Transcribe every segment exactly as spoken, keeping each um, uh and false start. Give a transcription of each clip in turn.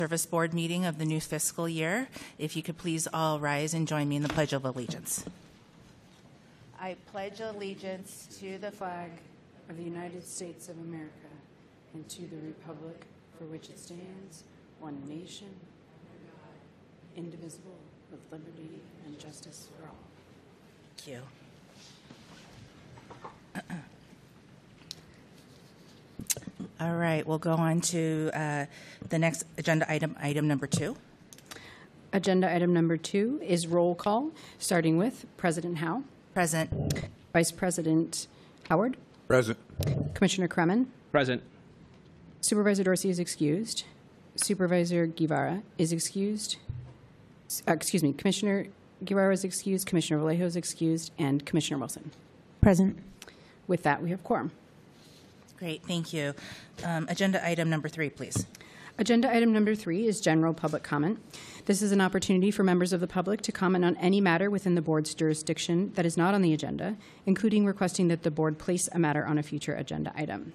Service Board meeting of the new fiscal year. If you could please all rise and join me in the Pledge of Allegiance. I pledge allegiance to the flag of the United States of America and to the republic for which it stands, one nation, indivisible, with liberty and justice for all. Thank you. All right, we'll go on to uh, the next agenda item, item number two. Agenda item number two is roll call, starting with President Howe. Present. Vice President Howard. Present. Commissioner Kremen. Present. Supervisor Dorsey is excused. Supervisor Guevara is excused. Uh, excuse me, Commissioner Guevara is excused, Commissioner Vallejo is excused, and Commissioner Wilson. Present. With that, we have quorum. Great, thank you. Um, agenda item number three, please. Agenda item number three is general public comment. This is an opportunity for members of the public to comment on any matter within the board's jurisdiction that is not on the agenda, including requesting that the board place a matter on a future agenda item.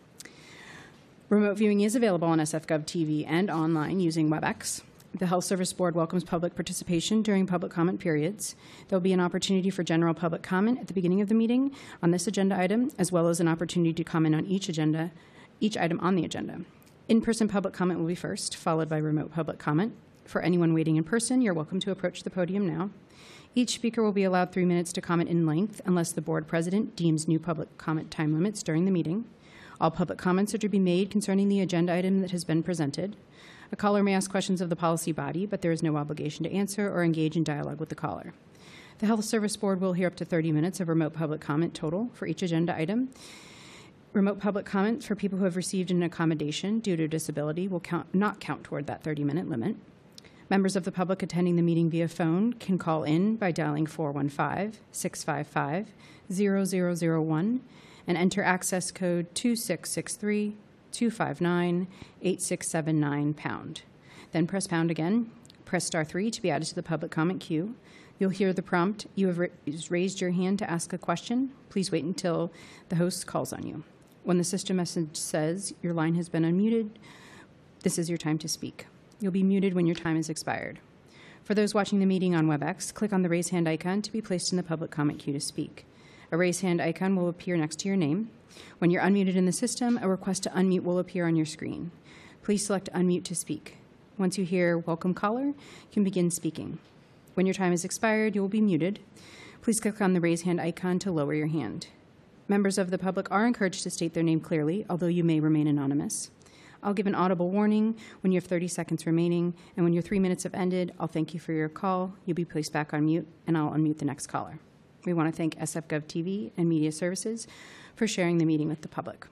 Remote viewing is available on S F Gov T V and online using WebEx. The Health Service Board welcomes public participation during public comment periods. There will be an opportunity for general public comment at the beginning of the meeting on this agenda item, as well as an opportunity to comment on each agenda, each item on the agenda. In-person public comment will be first, followed by remote public comment. For anyone waiting in person, you're welcome to approach the podium now. Each speaker will be allowed three minutes to comment in length unless the board president deems new public comment time limits during the meeting. All public comments are to be made concerning the agenda item that has been presented. A caller may ask questions of the policy body, but there is no obligation to answer or engage in dialogue with the caller. The Health Service Board will hear up to thirty minutes of remote public comment total for each agenda item. Remote public comment for people who have received an accommodation due to disability will count, not count toward that thirty-minute limit. Members of the public attending the meeting via phone can call in by dialing four one five, six five five, zero zero zero one and enter access code two six six three, two five nine, eight six seven nine pound. Then press pound again. Press star three to be added to the public comment queue. You'll hear the prompt, you have raised your hand to ask a question. Please wait until the host calls on you. When the system message says your line has been unmuted, this is your time to speak. You'll be muted when your time has expired. For those watching the meeting on WebEx, click on the raise hand icon to be placed in the public comment queue to speak. A raise hand icon will appear next to your name. When you're unmuted in the system, a request to unmute will appear on your screen. Please select unmute to speak. Once you hear welcome caller, you can begin speaking. When your time has expired, you will be muted. Please click on the raise hand icon to lower your hand. Members of the public are encouraged to state their name clearly, although you may remain anonymous. I'll give an audible warning when you have thirty seconds remaining, and when your three minutes have ended, I'll thank you for your call. You'll be placed back on mute, and I'll unmute the next caller. We want to thank S F Gov T V and Media Services for sharing the meeting with the public.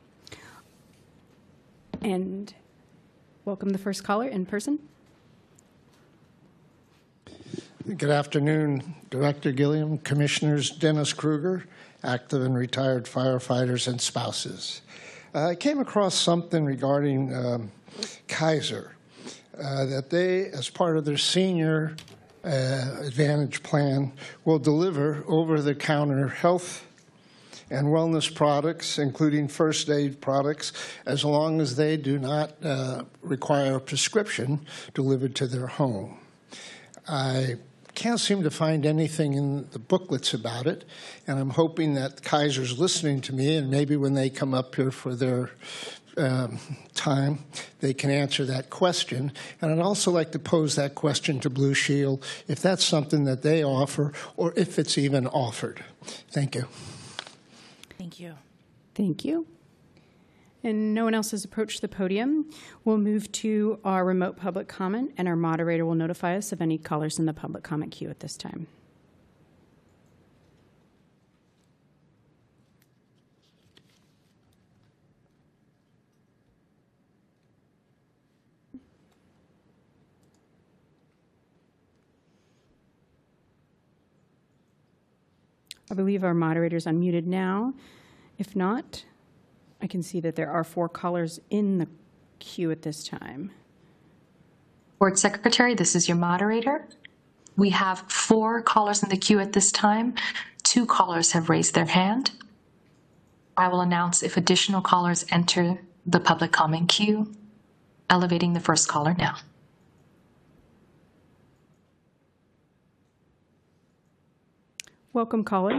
And welcome the first caller in person. Good afternoon, Director Gilliam, Commissioners Dennis Kruger, active and retired firefighters and spouses. Uh, I came across something regarding um, Kaiser, uh, that they, as part of their senior uh, advantage plan, will deliver over-the-counter health and wellness products, including first aid products, as long as they do not uh, require a prescription delivered to their home. I can't seem to find anything in the booklets about it, and I'm hoping that Kaiser's listening to me, and maybe when they come up here for their um, time, they can answer that question. And I'd also like to pose that question to Blue Shield, if that's something that they offer, or if it's even offered. Thank you. Thank you. Thank you. And no one else has approached the podium. We'll move to our remote public comment, and our moderator will notify us of any callers in the public comment queue at this time. I believe our moderator is unmuted now. If not, I can see that there are four callers in the queue at this time. Board Secretary, this is your moderator. We have four callers in the queue at this time. Two callers have raised their hand. I will announce if additional callers enter the public comment queue. Elevating the first caller now. Welcome, caller.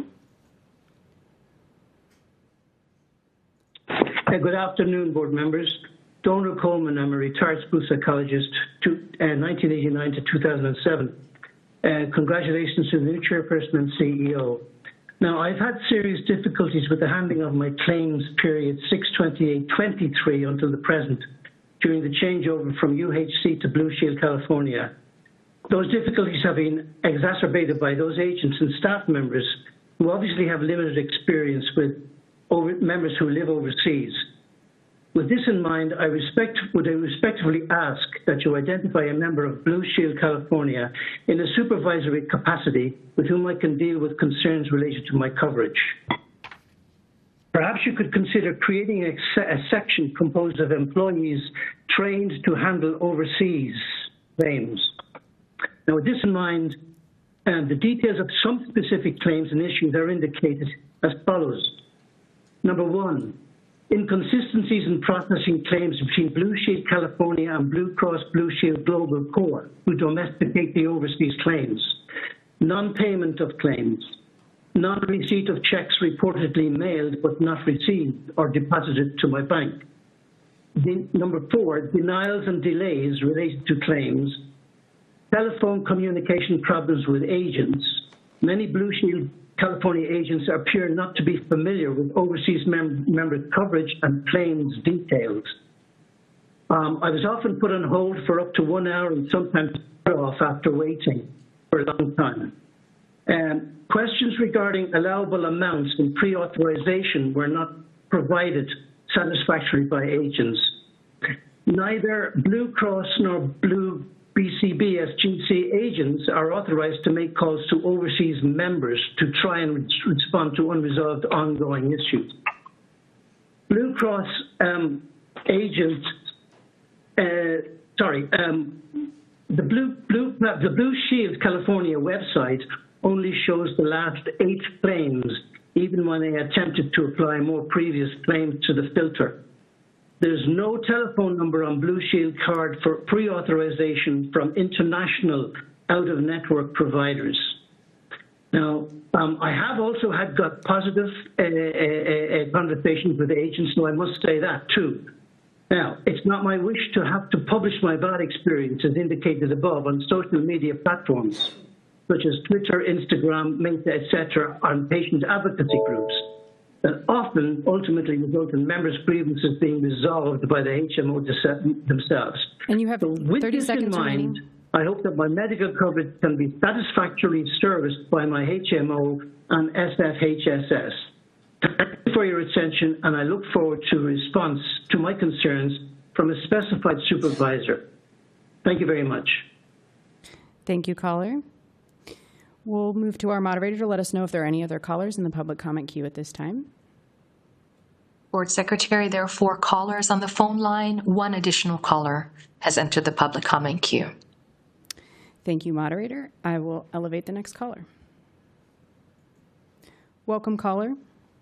Uh, good afternoon, board members. Donald Coleman, I'm a retired school psychologist, to, uh, nineteen eighty-nine to two thousand seven. Uh, congratulations to the new chairperson and C E O. Now, I've had serious difficulties with the handling of my claims period six twenty-eight twenty-three until the present, during the changeover from U H C to Blue Shield California. Those difficulties have been exacerbated by those agents and staff members who obviously have limited experience with over, members who live overseas. With this in mind, I respect, would I respectfully ask that you identify a member of Blue Shield California in a supervisory capacity with whom I can deal with concerns related to my coverage. Perhaps you could consider creating a, se a section composed of employees trained to handle overseas claims. Now, with this in mind, and the details of some specific claims and issues are indicated as follows. Number one, inconsistencies in processing claims between Blue Shield California and Blue Cross Blue Shield Global Core, who domesticate the overseas claims. Non-payment of claims. Non-receipt of checks reportedly mailed but not received or deposited to my bank. The, number four, denials and delays related to claims. Telephone communication problems with agents. Many Blue Shield California agents appear not to be familiar with overseas mem member coverage and claims details. Um, I was often put on hold for up to one hour and sometimes cut off after waiting for a long time. Um, questions regarding allowable amounts and pre-authorization were not provided satisfactorily by agents. Neither Blue Cross nor Blue B C B S G C agents are authorized to make calls to overseas members to try and re respond to unresolved ongoing issues. Blue Cross um, agents, uh, sorry, um, the Blue, Blue, uh, the Blue Shield California website only shows the last eight claims, even when they attempted to apply more previous claims to the filter. There's no telephone number on Blue Shield card for pre-authorization from international out-of-network providers. Now, um, I have also had got positive uh, uh, uh, conversations with agents, so I must say that too. Now, it's not my wish to have to publish my bad experience as indicated above on social media platforms, such as Twitter, Instagram, Meta, et cetera, on patient advocacy groups, that often ultimately result in members' grievances being resolved by the H M O themselves. And you have so with thirty this seconds in mind, remaining. I hope that my medical coverage can be satisfactorily serviced by my H M O and S F H S S. Thank you for your attention, and I look forward to a response to my concerns from a specified supervisor. Thank you very much. Thank you, caller. We'll move to our moderator to let us know if there are any other callers in the public comment queue at this time. Board Secretary, there are four callers on the phone line. One additional caller has entered the public comment queue. Thank you, moderator. I will elevate the next caller. Welcome, caller.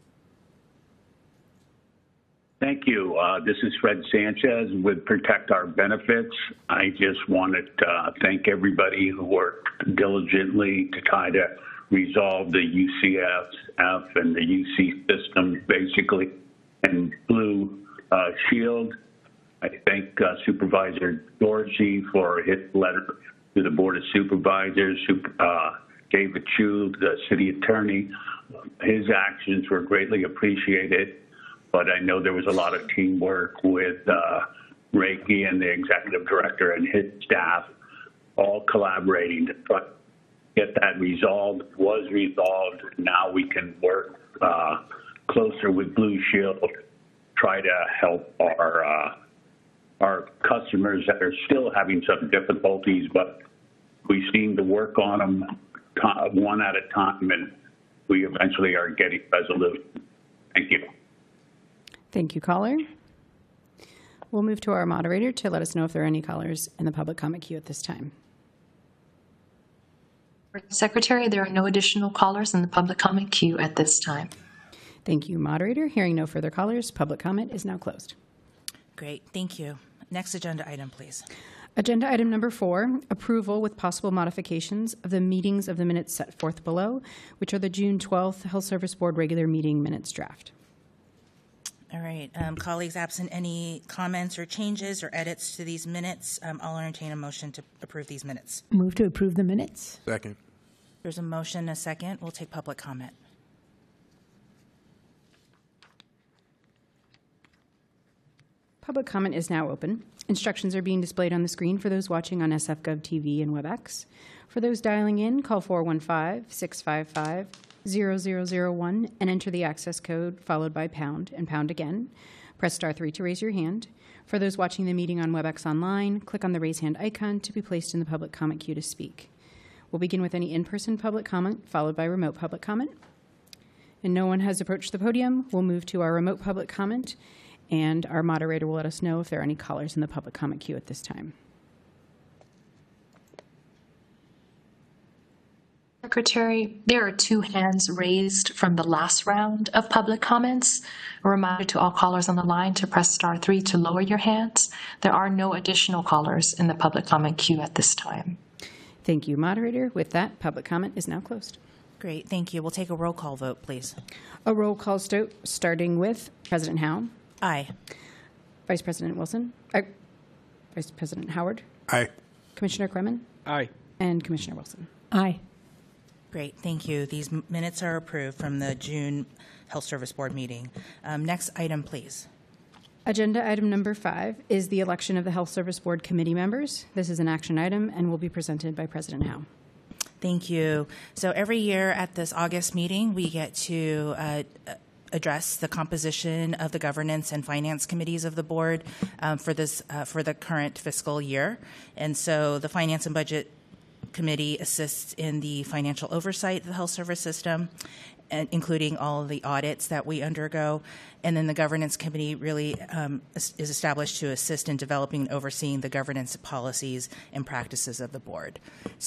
Thank you. Uh, this is Fred Sanchez with Protect Our Benefits. I just wanted to uh, thank everybody who worked diligently to try to resolve the U C F F and the U C system, basically, and Blue uh, Shield. I thank uh, Supervisor Dorsey for his letter to the Board of Supervisors, uh, David Chu, the city attorney. His actions were greatly appreciated. But I know there was a lot of teamwork with uh, Reiki and the executive director and his staff, all collaborating to try to get that resolved. It was resolved. Now we can work uh, closer with Blue Shield, try to help our uh, our customers that are still having some difficulties, but we seem to work on them one at a time, and we eventually are getting resolution. Thank you. Thank you, caller. We'll move to our moderator to let us know if there are any callers in the public comment queue at this time. Secretary, there are no additional callers in the public comment queue at this time. Thank you, moderator. Hearing no further callers, public comment is now closed. Great, thank you. Next agenda item, please. Agenda item number four, approval with possible modifications of the meetings of the minutes set forth below, which are the June twelfth Health Service Board regular meeting minutes draft. All right, um, colleagues absent any comments or changes or edits to these minutes, um, I'll entertain a motion to approve these minutes. Move to approve the minutes. Second. There's a motion, a second. We'll take public comment. Public comment is now open. Instructions are being displayed on the screen for those watching on S F Gov T V and WebEx. For those dialing in, call four one five, six five five, zero zero zero one and enter the access code followed by pound and pound again. Press star three to raise your hand. For those watching the meeting on WebEx online, click on the raise hand icon to be placed in the public comment queue to speak. We'll begin with any in-person public comment followed by remote public comment. And no one has approached the podium. We'll move to our remote public comment. And our moderator will let us know if there are any callers in the public comment queue at this time. Secretary, there are two hands raised from the last round of public comments. A reminder to all callers on the line to press star three to lower your hands. There are no additional callers in the public comment queue at this time. Thank you, moderator. With that, public comment is now closed. Great, thank you. We'll take a roll call vote, please. A roll call sto- starting with President Howe. Aye. Vice President Wilson. Uh, Vice President Howard. Aye. Commissioner Kremen. Aye. And Commissioner Wilson. Aye. Great, thank you. These m- minutes are approved from the June Health Service Board meeting. Um, next item, please. Agenda item number five is the election of the Health Service Board committee members. This is an action item and will be presented by President Howe. Thank you. So every year at this August meeting, we get to uh, address the composition of the governance and finance committees of the board um, for this uh, for the current fiscal year. And so the Finance and Budget Committee assists in the financial oversight of the health service system, and including all of the audits that we undergo. And then the Governance Committee really um, is is established to assist in developing and overseeing the governance policies and practices of the board.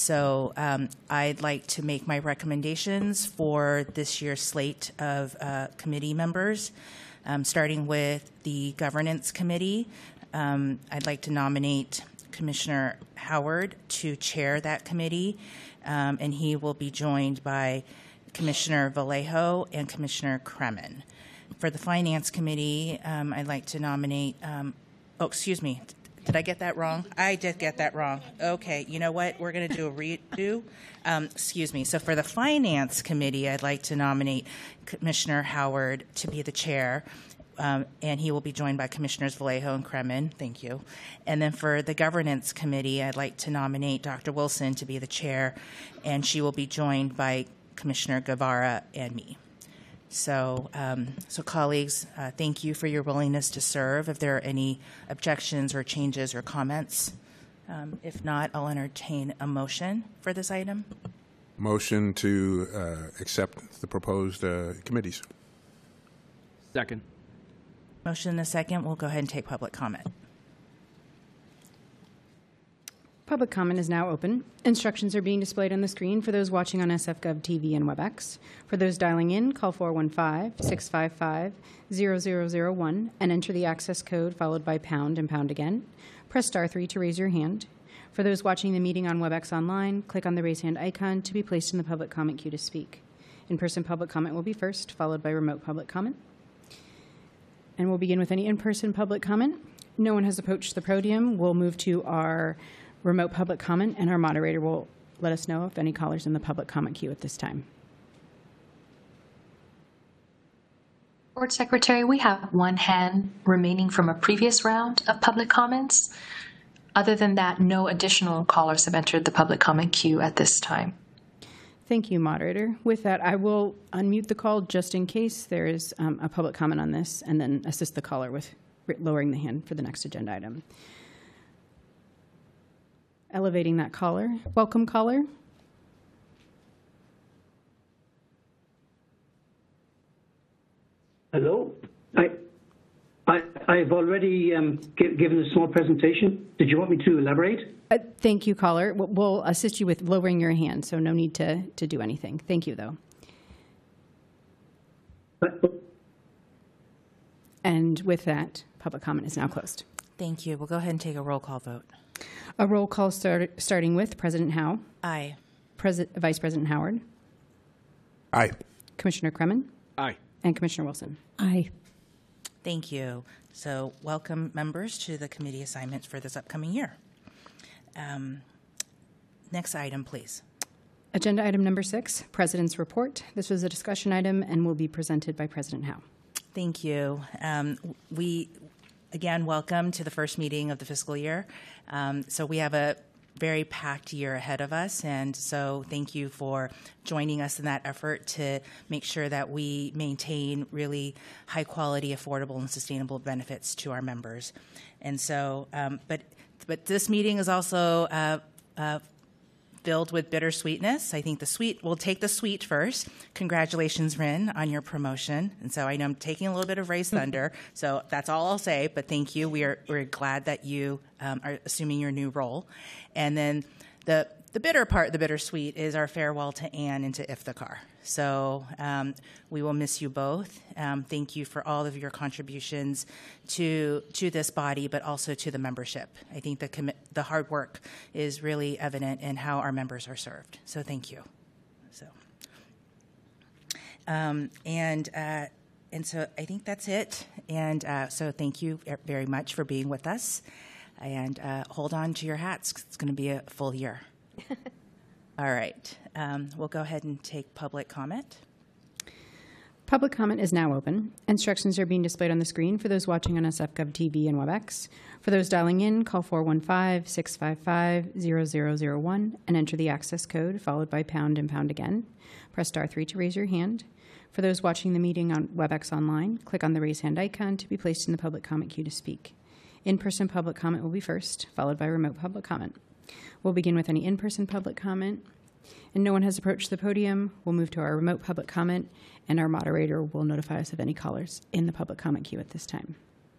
So um, I'd like to make my recommendations for this year's slate of uh, committee members, um, starting with the Governance Committee. Um, I'd like to nominate Commissioner Howard to chair that committee, um, and he will be joined by Commissioner Vallejo and Commissioner Kremen. For the Finance Committee, um, I'd like to nominate, um, oh, excuse me, did I get that wrong? I did get that wrong. Okay, you know what? We're going to do a redo. Um, excuse me. So for the Finance Committee, I'd like to nominate Commissioner Howard to be the chair. Um, and he will be joined by Commissioners Vallejo and Kremen. Thank you. And then for the Governance Committee, I'd like to nominate Doctor Wilson to be the chair, and she will be joined by Commissioner Guevara and me. So, um, so colleagues, uh, thank you for your willingness to serve. If there are any objections or changes or comments, um, if not, I'll entertain a motion for this item. Motion to uh, accept the proposed uh, committees. Second. Motion and a second. We'll go ahead and take public comment. Public comment is now open. Instructions are being displayed on the screen for those watching on S F Gov T V and WebEx. For those dialing in, call four one five, six five five, zero zero zero one and enter the access code followed by pound and pound again. Press star three to raise your hand. For those watching the meeting on WebEx online, click on the raise hand icon to be placed in the public comment queue to speak. In-person public comment will be first, followed by remote public comment. And we'll begin with any in-person public comment. No one has approached the podium. We'll move to our remote public comment, and our moderator will let us know if any callers in the public comment queue at this time. Board Secretary, we have one hand remaining from a previous round of public comments. Other than that, no additional callers have entered the public comment queue at this time. Thank you, moderator. With that, I will unmute the call just in case there is um, a public comment on this, and then assist the caller with lowering the hand for the next agenda item. Elevating that caller. Welcome, caller. Hello. I, I, I've already um, g- given a small presentation. Did you want me to elaborate? Uh, thank you, caller. We'll, we'll assist you with lowering your hand, so no need to, to do anything. Thank you, though. And with that, public comment is now closed. Thank you. We'll go ahead and take a roll call vote. A roll call start, starting with President Howe, Aye. Pres- Vice President Howard, Aye. Commissioner Kremen, Aye. and Commissioner Wilson. Aye. Thank you. So welcome, members, to the committee assignments for this upcoming year. Um, next item, please. Agenda item number six, President's Report. This was a discussion item and will be presented by President Howe. Thank you. Um, we, again, welcome to the first meeting of the fiscal year. Um, so we have a very packed year ahead of us, and so thank you for joining us in that effort to make sure that we maintain really high-quality, affordable, and sustainable benefits to our members. And so, um, but but this meeting is also uh, uh, filled with bittersweetness. I think the sweet, we'll take the sweet first. Congratulations, Rin, on your promotion. And so I know I'm taking a little bit of Ray's thunder, so that's all I'll say, but thank you. We are, we're glad that you um, are assuming your new role. And then the the bitter part, the bittersweet, is our farewell to Anne and to Iftikhar. So um, we will miss you both. Um, thank you for all of your contributions to to this body, but also to the membership. I think the commi- the hard work is really evident in how our members are served. So thank you. So um, and uh, and so I think that's it. And uh, so thank you very much for being with us. And uh, hold on to your hats, 'cause it's going to be a full year. All right. Um, we'll go ahead and take public comment. Public comment is now open. Instructions are being displayed on the screen for those watching on S F Gov T V and WebEx. For those dialing in, call four one five, six five five, zero zero zero one and enter the access code followed by pound and pound again. Press star three to raise your hand. For those watching the meeting on WebEx online, click on the raise hand icon to be placed in the public comment queue to speak. In-person public comment will be first, followed by remote public comment. We'll begin with any in-person public comment. And no one has approached the podium. We'll move to our remote public comment, and our moderator will notify us of any callers in the public comment queue at this time.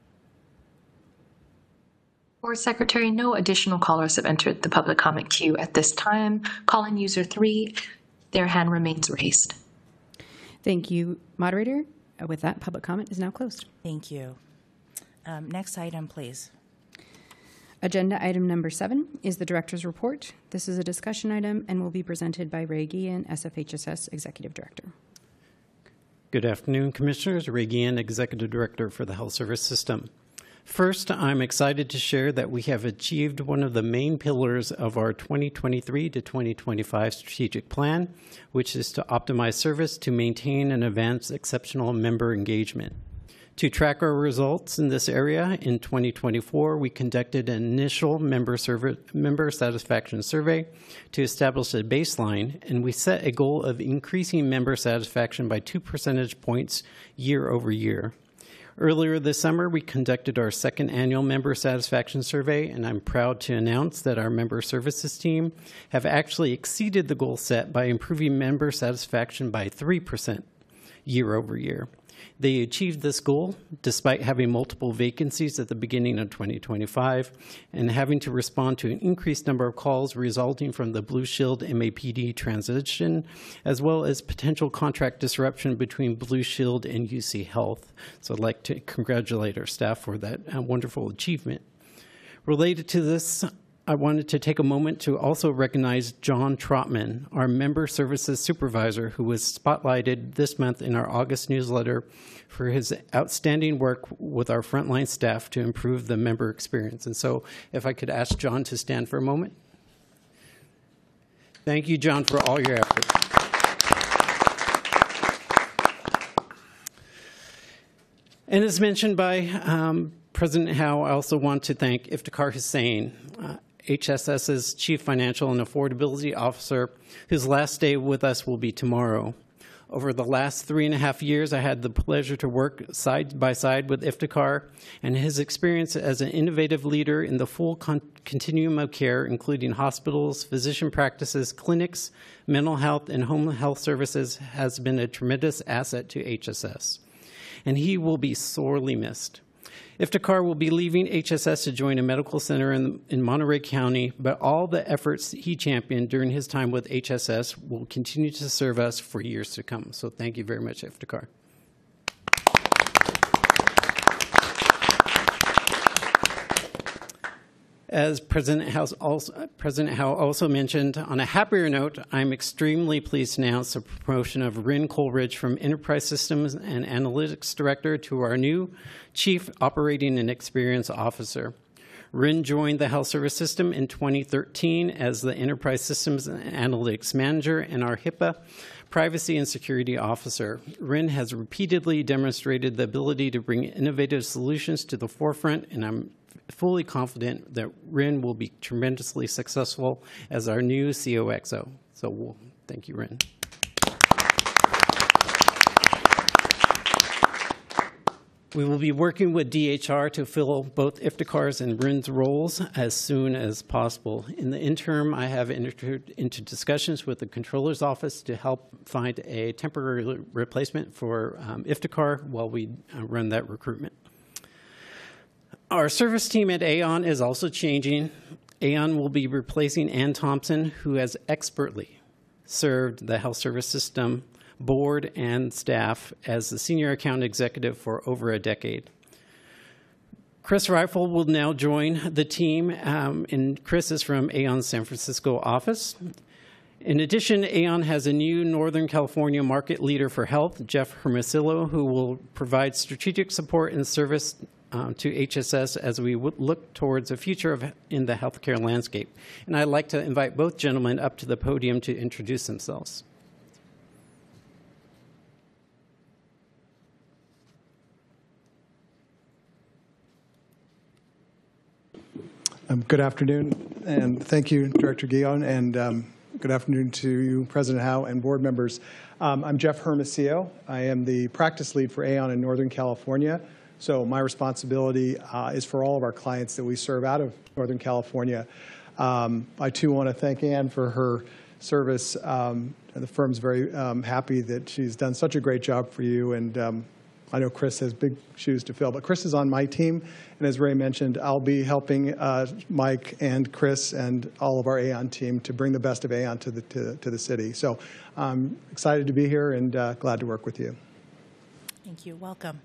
Board Secretary, no additional callers have entered the public comment queue at this time. Call-in user three, their hand remains raised. Thank you, moderator. Uh, With that, public comment is now closed. Thank you. Um, next item, please. Agenda item number seven is the Director's Report. This is a discussion item and will be presented by Ray Guillen, S F H S S Executive Director. Good afternoon, Commissioners. Ray Guillen, Executive Director for the Health Service System. First, I'm excited to share that we have achieved one of the main pillars of our twenty twenty-three to twenty twenty-five strategic plan, which is to optimize service to maintain and advance exceptional member engagement. To track our results in this area, in twenty twenty-four, we conducted an initial member, survey, member satisfaction survey to establish a baseline, and we set a goal of increasing member satisfaction by two percentage points year over year. Earlier this summer, we conducted our second annual member satisfaction survey, and I'm proud to announce that our member services team have actually exceeded the goal set by improving member satisfaction by three percent year over year. They achieved this goal despite having multiple vacancies at the beginning of twenty twenty-five and having to respond to an increased number of calls resulting from the Blue Shield M A P D transition, as well as potential contract disruption between Blue Shield and U C Health. So I'd like to congratulate our staff for that uh, wonderful achievement. Related to this, I wanted to take a moment to also recognize John Trotman, our Member Services Supervisor, who was spotlighted this month in our August newsletter for his outstanding work with our frontline staff to improve the member experience. And so if I could ask John to stand for a moment. Thank you, John, for all your effort. And as mentioned by um, President Howe, I also want to thank Iftikhar Hussain, uh, H S S's Chief Financial and Affordability Officer, whose last day with us will be tomorrow. Over the last three and a half years, I had the pleasure to work side by side with Iftikhar, and his experience as an innovative leader in the full con- continuum of care, including hospitals, physician practices, clinics, mental health, and home health services, has been a tremendous asset to H S S, and he will be sorely missed. Iftikhar will be leaving H S S to join a medical center in, in Monterey County, but all the efforts he championed during his time with H S S will continue to serve us for years to come. So thank you very much, Iftikhar. As President Howe also, President Howe also mentioned, on a happier note, I'm extremely pleased to announce the promotion of Ryn Coleridge from Enterprise Systems and Analytics Director to our new Chief Operating and Experience Officer. Ryn joined the Health Service System in twenty thirteen as the Enterprise Systems and Analytics Manager and our HIPAA Privacy and Security Officer. Ryn has repeatedly demonstrated the ability to bring innovative solutions to the forefront, and I'm fully confident that Ryn will be tremendously successful as our new C O X O. So we'll, thank you, Ryn. We will be working with D H R to fill both Iftikhar's and Ryn's roles as soon as possible. In the interim, I have entered into discussions with the Controller's Office to help find a temporary replacement for um, Iftikhar while we uh, run that recruitment. Our service team at Aon is also changing. Aon will be replacing Ann Thompson, who has expertly served the health service system, board, and staff as the senior account executive for over a decade. Chris Reifel will now join the team, um, and Chris is from Aon's San Francisco office. In addition, Aon has a new Northern California market leader for health, Jeff Hermosillo, who will provide strategic support and service Um, to H S S as we w look towards a future of, in the healthcare landscape. And I'd like to invite both gentlemen up to the podium to introduce themselves. Um, good afternoon, and thank you, Director Guillon, and um, good afternoon to you, President Howe, and board members. Um, I'm Jeff Hermosillo. I am the practice lead for Aon in Northern California. So my responsibility uh, is for all of our clients that we serve out of Northern California. Um, I, too, want to thank Ann for her service. Um, the firm's very um, happy that she's done such a great job for you, and um, I know Chris has big shoes to fill. But Chris is on my team, and as Ray mentioned, I'll be helping uh, Mike and Chris and all of our Aon team to bring the best of Aon to the, to, to the city. So I'm excited to be here and uh, glad to work with you. Thank you. Welcome.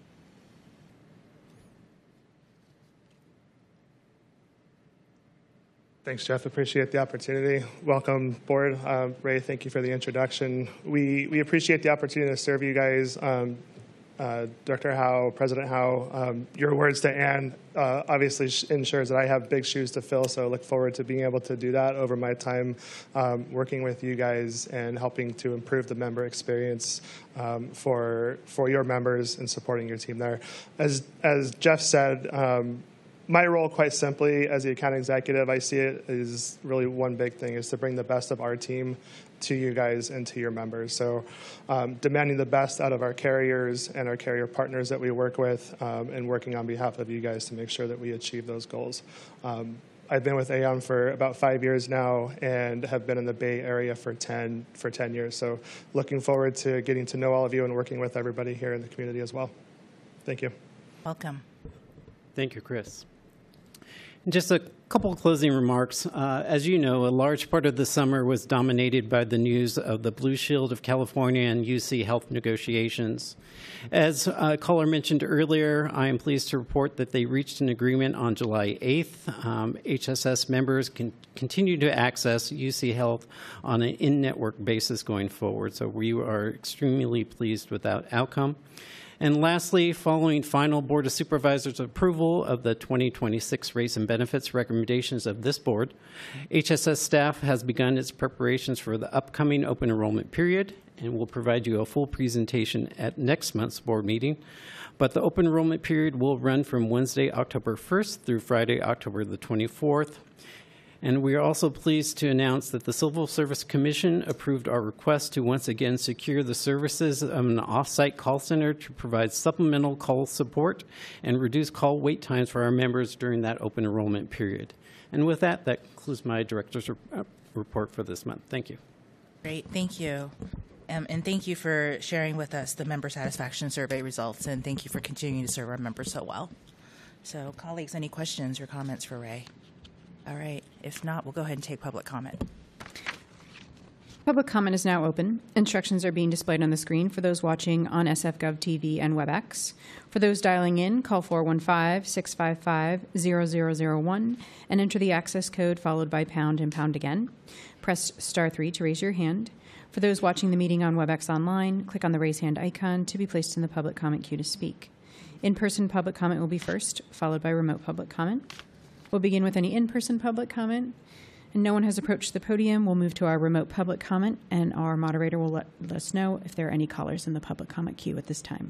Thanks, Jeff. Appreciate the opportunity. Welcome, board. Uh, Ray, thank you for the introduction. We we appreciate the opportunity to serve you guys. Um, uh, Director Howe, President Howe, um, your words to Ann uh, obviously ensures that I have big shoes to fill, so I look forward to being able to do that over my time um, working with you guys and helping to improve the member experience um, for for your members and supporting your team there. As, as Jeff said, um, my role, quite simply, as the account executive, I see it is really one big thing, is to bring the best of our team to you guys and to your members. So um, demanding the best out of our carriers and our carrier partners that we work with um, and working on behalf of you guys to make sure that we achieve those goals. Um, I've been with Aon for about five years now and have been in the Bay Area for ten, for ten years. So looking forward to getting to know all of you and working with everybody here in the community as well. Thank you. Welcome. Thank you, Chris. Just a couple of closing remarks. Uh, as you know, a large part of the summer was dominated by the news of the Blue Shield of California and U C health negotiations. As a caller mentioned earlier, I am pleased to report that they reached an agreement on July eighth. Um, H S S members can continue to access U C Health on an in-network basis going forward, so we are extremely pleased with that outcome. And lastly, following final Board of Supervisors approval of the twenty twenty-six rates and benefits recommendations of this board, H S S staff has begun its preparations for the upcoming open enrollment period and will provide you a full presentation at next month's board meeting. But the open enrollment period will run from Wednesday, October first through Friday, October the twenty-fourth. And we are also pleased to announce that the Civil Service Commission approved our request to once again secure the services of an off-site call center to provide supplemental call support and reduce call wait times for our members during that open enrollment period. And with that, that concludes my director's report for this month. Thank you. Great. Thank you. Um, and thank you for sharing with us the member satisfaction survey results, and thank you for continuing to serve our members so well. So, colleagues, any questions or comments for Ray? All right. If not, we'll go ahead and take public comment. Public comment is now open. Instructions are being displayed on the screen for those watching on S F Gov T V and WebEx. For those dialing in, call four one five, six five five, zero zero zero one and enter the access code followed by pound and pound again. Press star three to raise your hand. For those watching the meeting on WebEx online, click on the raise hand icon to be placed in the public comment queue to speak. In-person public comment will be first, followed by remote public comment. We'll begin with any in-person public comment. And no one has approached the podium. We'll move to our remote public comment, and our moderator will let, let us know if there are any callers in the public comment queue at this time.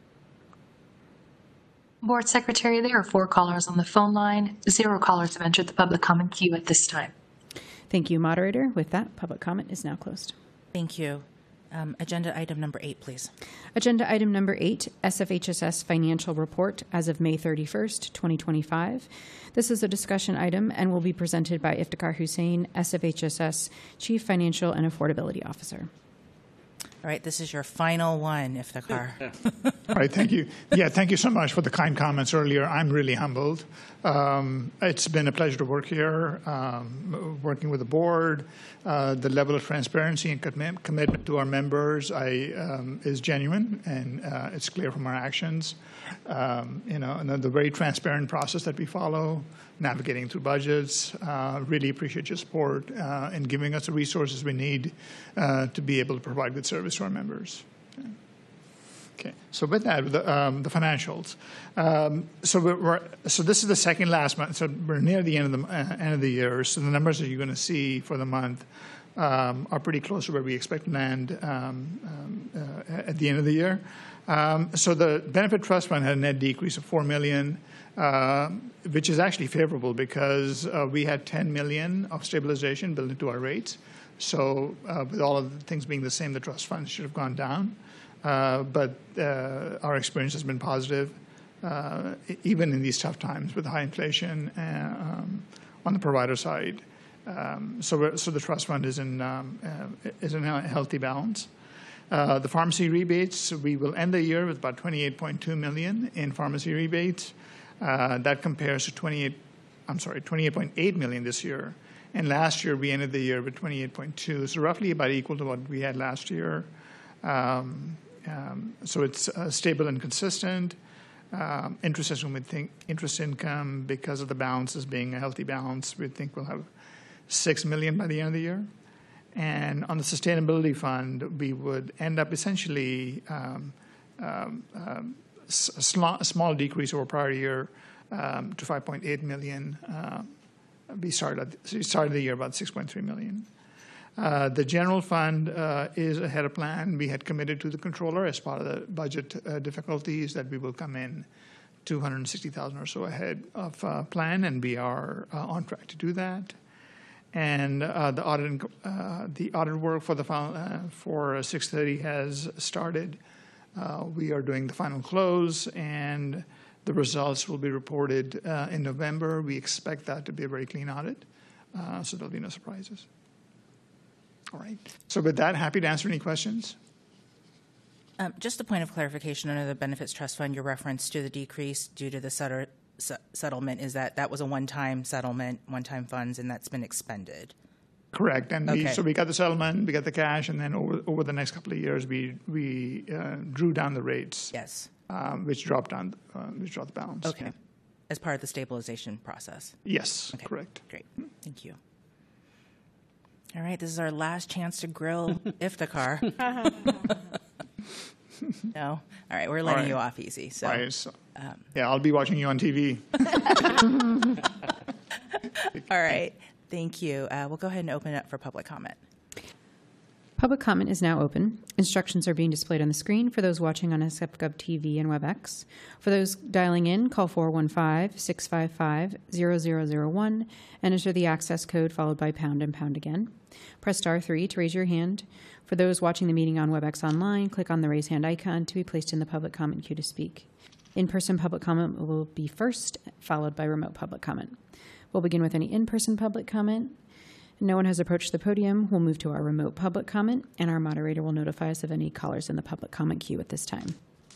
Board Secretary, there are four callers on the phone line. Zero callers have entered the public comment queue at this time. Thank you, moderator. With that, public comment is now closed. Thank you. Um, agenda item number eight, please. Agenda item number eight, S F H S S Financial Report as of May thirty-first, twenty twenty-five. This is a discussion item and will be presented by Iftikhar Hussain, S F H S S Chief Financial and Affordability Officer. All right, this is your final one, Iftikhar. All right, thank you. Yeah, thank you so much for the kind comments earlier. I'm really humbled. Um, it's been a pleasure to work here, um, working with the board. Uh, the level of transparency and commit commitment to our members I, um, is genuine, and uh, it's clear from our actions. Um, you know, and the very transparent process that we follow, navigating through budgets. Uh, really appreciate your support uh, in giving us the resources we need uh, to be able to provide good service to our members. Okay, okay. So with that, the, um, the financials. Um, so we're, we're, so this is the second last month. So we're near the end of the uh, end of the year. So the numbers that you're going to see for the month um, are pretty close to where we expect to land um, um, uh, at the end of the year. Um, so the benefit trust fund had a net decrease of four million dollars. Uh, which is actually favorable because uh, we had ten million of stabilization built into our rates. So uh, with all of the things being the same, the trust fund should have gone down. Uh, but uh, our experience has been positive, uh, even in these tough times with high inflation uh, um, on the provider side. Um, so, we're, so the trust fund is in um, uh, is in a healthy balance. Uh, the pharmacy rebates, we will end the year with about twenty-eight point two million dollars in pharmacy rebates. Uh, that compares to twenty-eight, I'm sorry, twenty-eight point eight million this year, and last year we ended the year with twenty-eight point two, so roughly about equal to what we had last year. Um, um, so it's uh, stable and consistent. Um, interest, as we think, interest income because of the balances being a healthy balance, we think we'll have six million by the end of the year. And on the sustainability fund, we would end up essentially. Um, um, um, A small, a small decrease over prior year um, to five point eight million. Uh, we started we started the year about six point three million. Uh, the general fund uh, is ahead of plan. We had committed to the controller as part of the budget uh, difficulties that we will come in two hundred sixty thousand or so ahead of uh, plan, and we are uh, on track to do that. And uh, the audit uh, the audit work for the uh, for six thirty has started. Uh, we are doing the final close, and the results will be reported uh, in November. We expect that to be a very clean audit, uh, so there'll be no surprises. All right. So with that, happy to answer any questions. Um, just a point of clarification, under the Benefits Trust Fund, your reference to the decrease due to the settle settlement is that that was a one-time settlement, one-time funds, and that's been expended. Correct, and okay. we, so we got the settlement, we got the cash, and then over over the next couple of years, we we uh, drew down the rates. Yes, um, which dropped down, uh, which dropped the balance. Okay, yeah. As part of the stabilization process. Yes, okay. Correct. Great, thank you. All right, this is our last chance to grill Iftikhar. No, all right, we're letting right. you off easy. So, right, so um, yeah, I'll be watching you on T V. All right. Thank you. Uh, we'll go ahead and open it up for public comment. Public comment is now open. Instructions are being displayed on the screen for those watching on S F Gov T V and WebEx. For those dialing in, call four one five, six five five, zero zero zero one and enter the access code followed by pound and pound again. Press star three to raise your hand. For those watching the meeting on WebEx online, click on the raise hand icon to be placed in the public comment queue to speak. In-person public comment will be first, followed by remote public comment. We'll begin with any in-person public comment. No one has approached the podium. We'll move to our remote public comment, and our moderator will notify us of any callers in the public comment queue at this time.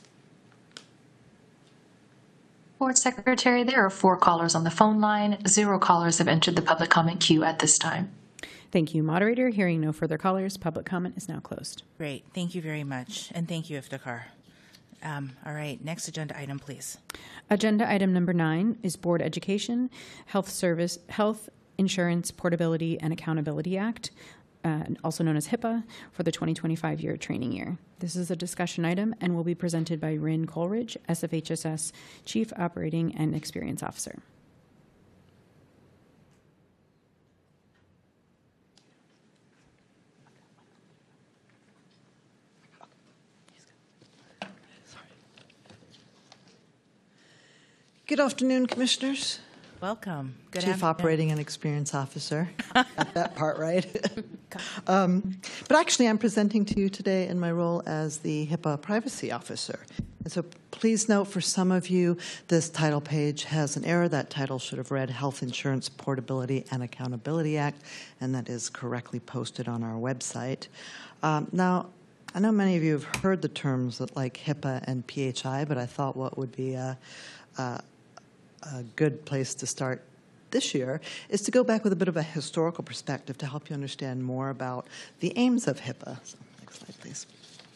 Board Secretary, there are four callers on the phone line. Zero callers have entered the public comment queue at this time. Thank you, moderator. Hearing no further callers, public comment is now closed. Great. Thank you very much. And thank you, Iftikhar. Um, all right. Next agenda item, please. Agenda item number nine is Board Education, Health Service, Health Insurance Portability and Accountability Act, uh, also known as HIPAA, for the twenty twenty-five year training year. This is a discussion item and will be presented by Ryn Coleridge, S F H S S Chief Operating and Experience Officer. Good afternoon, Commissioners. Welcome. Good Chief afternoon. Operating and Experience Officer. Got that part right. um, but actually, I'm presenting to you today in my role as the HIPAA Privacy Officer. And so please note, for some of you, this title page has an error. That title should have read Health Insurance Portability and Accountability Act, and that is correctly posted on our website. Um, now, I know many of you have heard the terms like HIPAA and P H I, but I thought what would be a, a a good place to start this year is to go back with a bit of a historical perspective to help you understand more about the aims of HIPAA. So, next slide, please.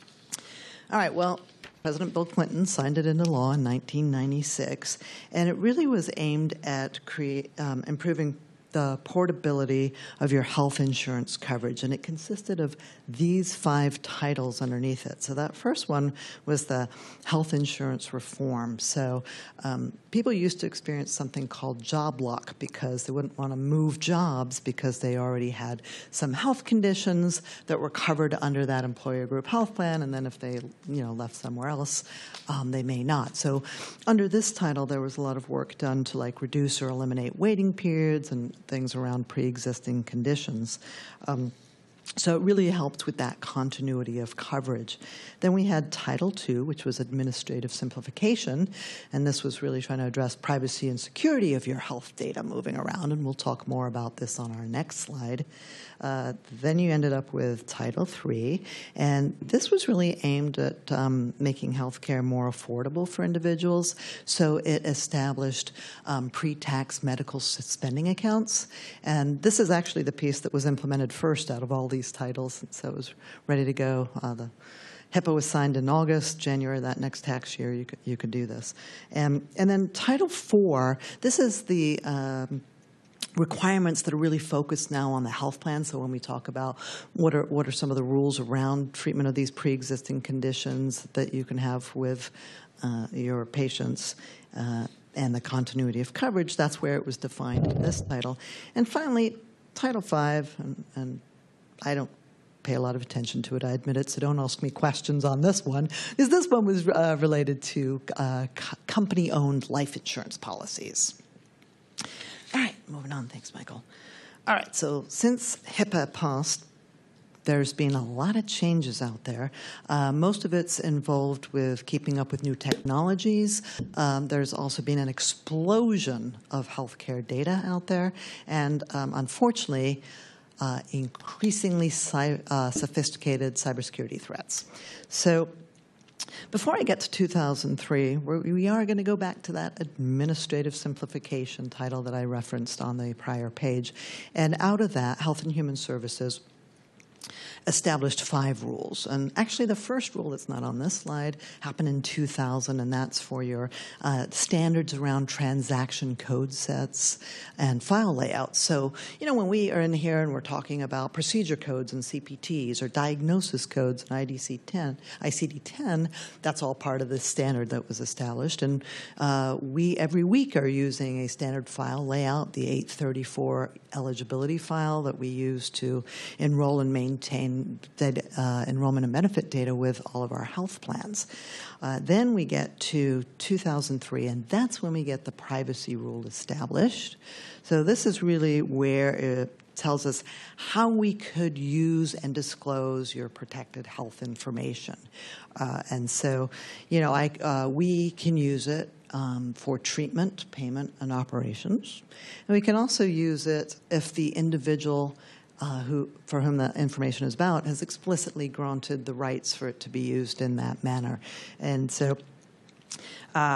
All right, well, President Bill Clinton signed it into law in nineteen ninety-six, and it really was aimed at create, um, improving the portability of your health insurance coverage, and it consisted of these five titles underneath it. So that first one was the health insurance reform. So um, people used to experience something called job lock because they wouldn't want to move jobs because they already had some health conditions that were covered under that employer group health plan, and then if they you know left somewhere else, um, they may not. So under this title, there was a lot of work done to like reduce or eliminate waiting periods and things around pre-existing conditions. Um, so it really helped with that continuity of coverage. Then we had Title two, which was administrative simplification, and this was really trying to address privacy and security of your health data moving around, and we'll talk more about this on our next slide. Uh, then you ended up with Title three, and this was really aimed at um, making health care more affordable for individuals. So it established um, pre-tax medical spending accounts, and this is actually the piece that was implemented first out of all these titles, so it was ready to go. Uh, the HIPAA was signed in August, January, that next tax year, you could, you could do this. And, and then Title four, this is the um, requirements that are really focused now on the health plan. So when we talk about what are what are some of the rules around treatment of these pre-existing conditions that you can have with uh, your patients uh, and the continuity of coverage, that's where it was defined in this title. And finally, Title five, and, and I don't pay a lot of attention to it, I admit it, so don't ask me questions on this one, because this one was uh, related to uh, co- company-owned life insurance policies. All right, moving on. Thanks, Michael. All right, so since HIPAA passed, there's been a lot of changes out there. Uh, most of it's involved with keeping up with new technologies. Um, there's also been an explosion of healthcare data out there, and um, unfortunately, uh, increasingly cy- uh, sophisticated cybersecurity threats. So before I get to two thousand three, we're, we are going to go back to that administrative simplification title that I referenced on the prior page. And out of that, Health and Human Services established five rules. And actually, the first rule that's not on this slide happened in two thousand, and that's for your uh, standards around transaction code sets and file layouts. So, you know, when we are in here and we're talking about procedure codes and C P Ts or diagnosis codes and I D C ten, I C D ten, that's all part of the standard that was established. And uh, we, every week, are using a standard file layout, the eight thirty-four eligibility file that we use to enroll and maintain Data, uh, enrollment and benefit data with all of our health plans. Uh, then we get to two thousand three, and that's when we get the privacy rule established. So this is really where it tells us how we could use and disclose your protected health information. Uh, and so, you know, I, uh, we can use it Um, for treatment, payment, and operations. And we can also use it if the individual uh, who, for whom the information is about has explicitly granted the rights for it to be used in that manner. And so uh,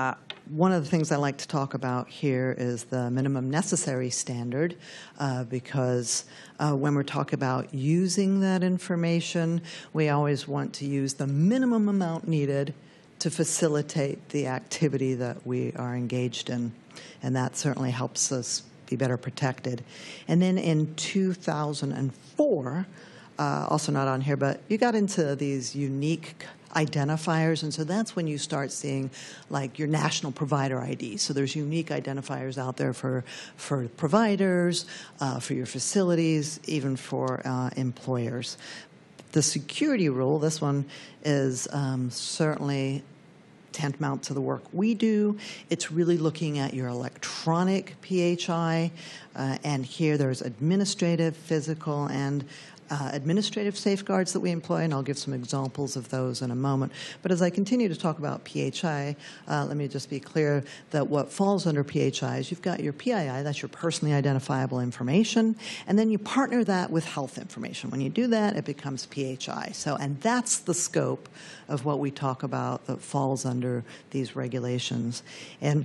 one of the things I like to talk about here is the minimum necessary standard, uh, because uh, when we're talking about using that information, we always want to use the minimum amount needed to facilitate the activity that we are engaged in. And that certainly helps us be better protected. And then in two thousand four, uh, also not on here, but you got into these unique identifiers, and so that's when you start seeing like your national provider I D. So there's unique identifiers out there for for providers, uh, for your facilities, even for uh, employers. The security rule, this one is um, certainly tantamount to the work we do. It's really looking at your electronic P H I, uh, and here there's administrative, physical, and Uh, administrative safeguards that we employ, and I'll give some examples of those in a moment. But as I continue to talk about P H I, uh, let me just be clear that what falls under P H I is you've got your P I I, that's your personally identifiable information, and then you partner that with health information. When you do that, it becomes P H I. So, and that's the scope of what we talk about that falls under these regulations. And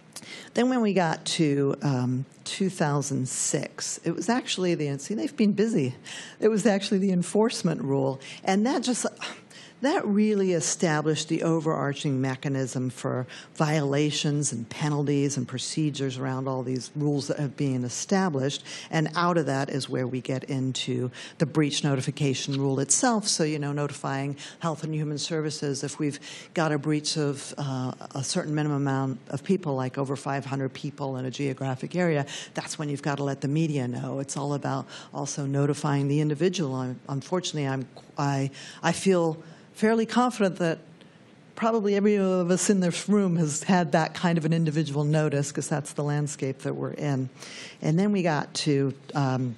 then when we got to um, two thousand six, it was actually the, see, they've been busy. It was actually the enforcement rule. And that just, that really established the overarching mechanism for violations and penalties and procedures around all these rules that have been established. And out of that is where we get into the breach notification rule itself. So, you know, notifying Health and Human Services if we've got a breach of uh, a certain minimum amount of people, like over five hundred people in a geographic area, that's when you've got to let the media know. It's all about also notifying the individual. I'm, unfortunately, I'm, I, I feel fairly confident that probably every one of us in this room has had that kind of an individual notice, because that's the landscape that we're in. And then we got to um,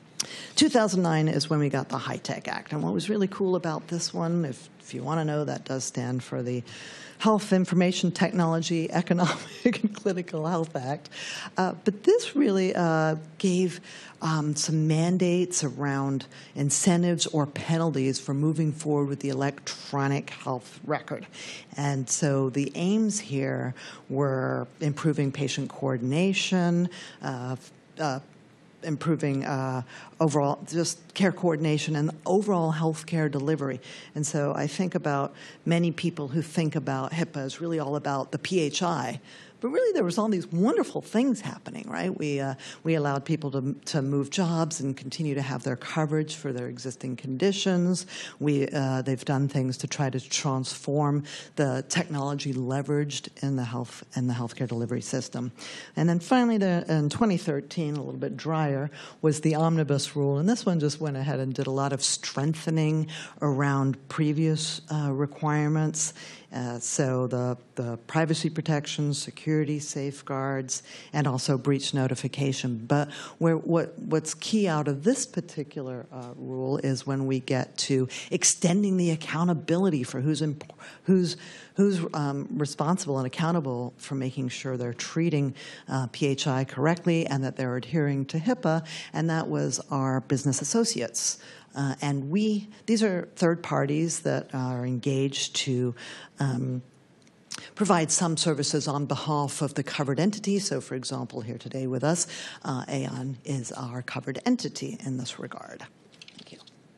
two thousand nine is when we got the HITECH Act. And what was really cool about this one, if, if you want to know, that does stand for the Health Information Technology Economic and Clinical Health Act. Uh, but this really uh, gave um, some mandates around incentives or penalties for moving forward with the electronic health record. And so the aims here were improving patient coordination, uh, uh, improving uh, overall just care coordination and overall health care delivery. And so I think about many people who think about HIPAA as really all about the P H I. But really, there was all these wonderful things happening, right? We uh, we allowed people to to move jobs and continue to have their coverage for their existing conditions. We uh, they've done things to try to transform the technology leveraged in the health and the healthcare delivery system. And then finally, the, in twenty thirteen, a little bit drier, was the omnibus rule, and this one just went ahead and did a lot of strengthening around previous uh, requirements. Uh, so the, the privacy protections, security safeguards, and also breach notification. But where, what, what's key out of this particular uh, rule is when we get to extending the accountability for who's, imp- who's, who's um, responsible and accountable for making sure they're treating uh, P H I correctly and that they're adhering to HIPAA, and that was our business associates. Uh, and we, these are third parties that are engaged to um, provide some services on behalf of the covered entity. So, for example, here today with us, uh, Aon is our covered entity in this regard. Thank you.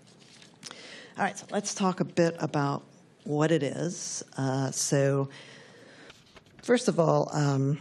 All right, so let's talk a bit about what it is. Uh, so, first of all, um,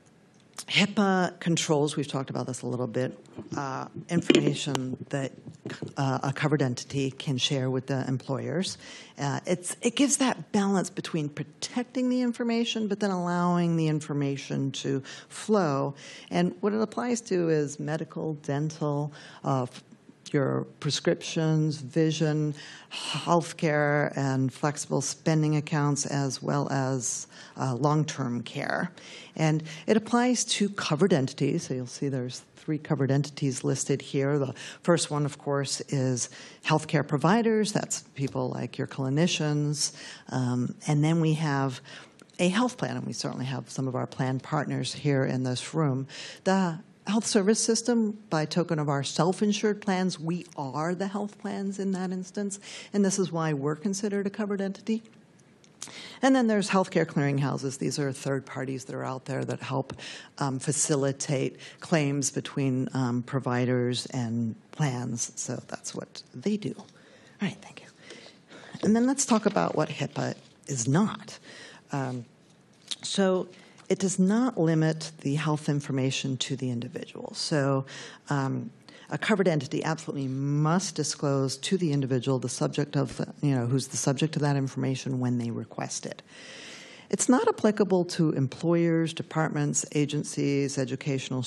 HIPAA controls, we've talked about this a little bit, uh, information that uh, a covered entity can share with the employers. Uh, it's, it gives that balance between protecting the information but then allowing the information to flow. And what it applies to is medical, dental, uh, your prescriptions, vision, healthcare, and flexible spending accounts, as well as uh, long-term care. And it applies to covered entities. So you'll see there's three covered entities listed here. The first one, of course, is healthcare providers. That's people like your clinicians. Um, and then we have a health plan, and we certainly have some of our plan partners here in this room. The health service system, by token of our self-insured plans, we are the health plans in that instance, and this is why we're considered a covered entity. And then there's healthcare clearinghouses. These are third parties that are out there that help um, facilitate claims between um, providers and plans. So that's what they do. All right, thank you. And then let's talk about what HIPAA is not. Um, so it does not limit the health information to the individual. So um, a covered entity absolutely must disclose to the individual the subject of, the, you know, who's the subject of that information when they request it. It's not applicable to employers, departments, agencies, educational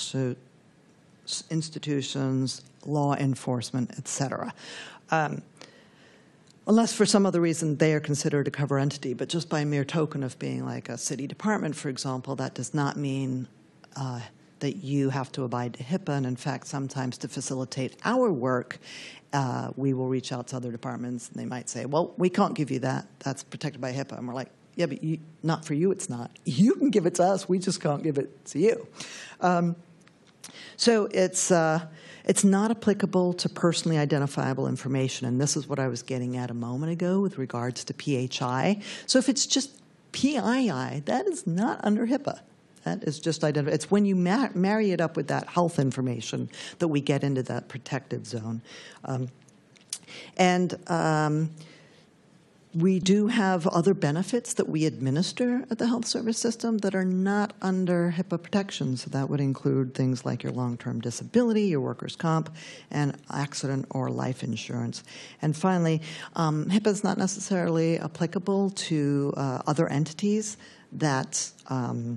institutions, law enforcement, et cetera. Um, unless for some other reason they are considered a cover entity, but just by a mere token of being like a city department, for example, that does not mean uh, that you have to abide to HIPAA, and in fact, sometimes to facilitate our work, uh, we will reach out to other departments, and they might say, well, we can't give you that. That's protected by HIPAA. And we're like, yeah, but you, not for you, it's not. You can give it to us. We just can't give it to you. Um, so it's, uh, it's not applicable to personally identifiable information, and this is what I was getting at a moment ago with regards to P H I. So if it's just P I I, that is not under HIPAA. That is just identified. It's when you ma marry it up with that health information that we get into that protected zone. Um, and um, we do have other benefits that we administer at the health service system that are not under HIPAA protection. So that would include things like your long-term disability, your workers' comp, and accident or life insurance. And finally, um, HIPAA is not necessarily applicable to uh, other entities that um,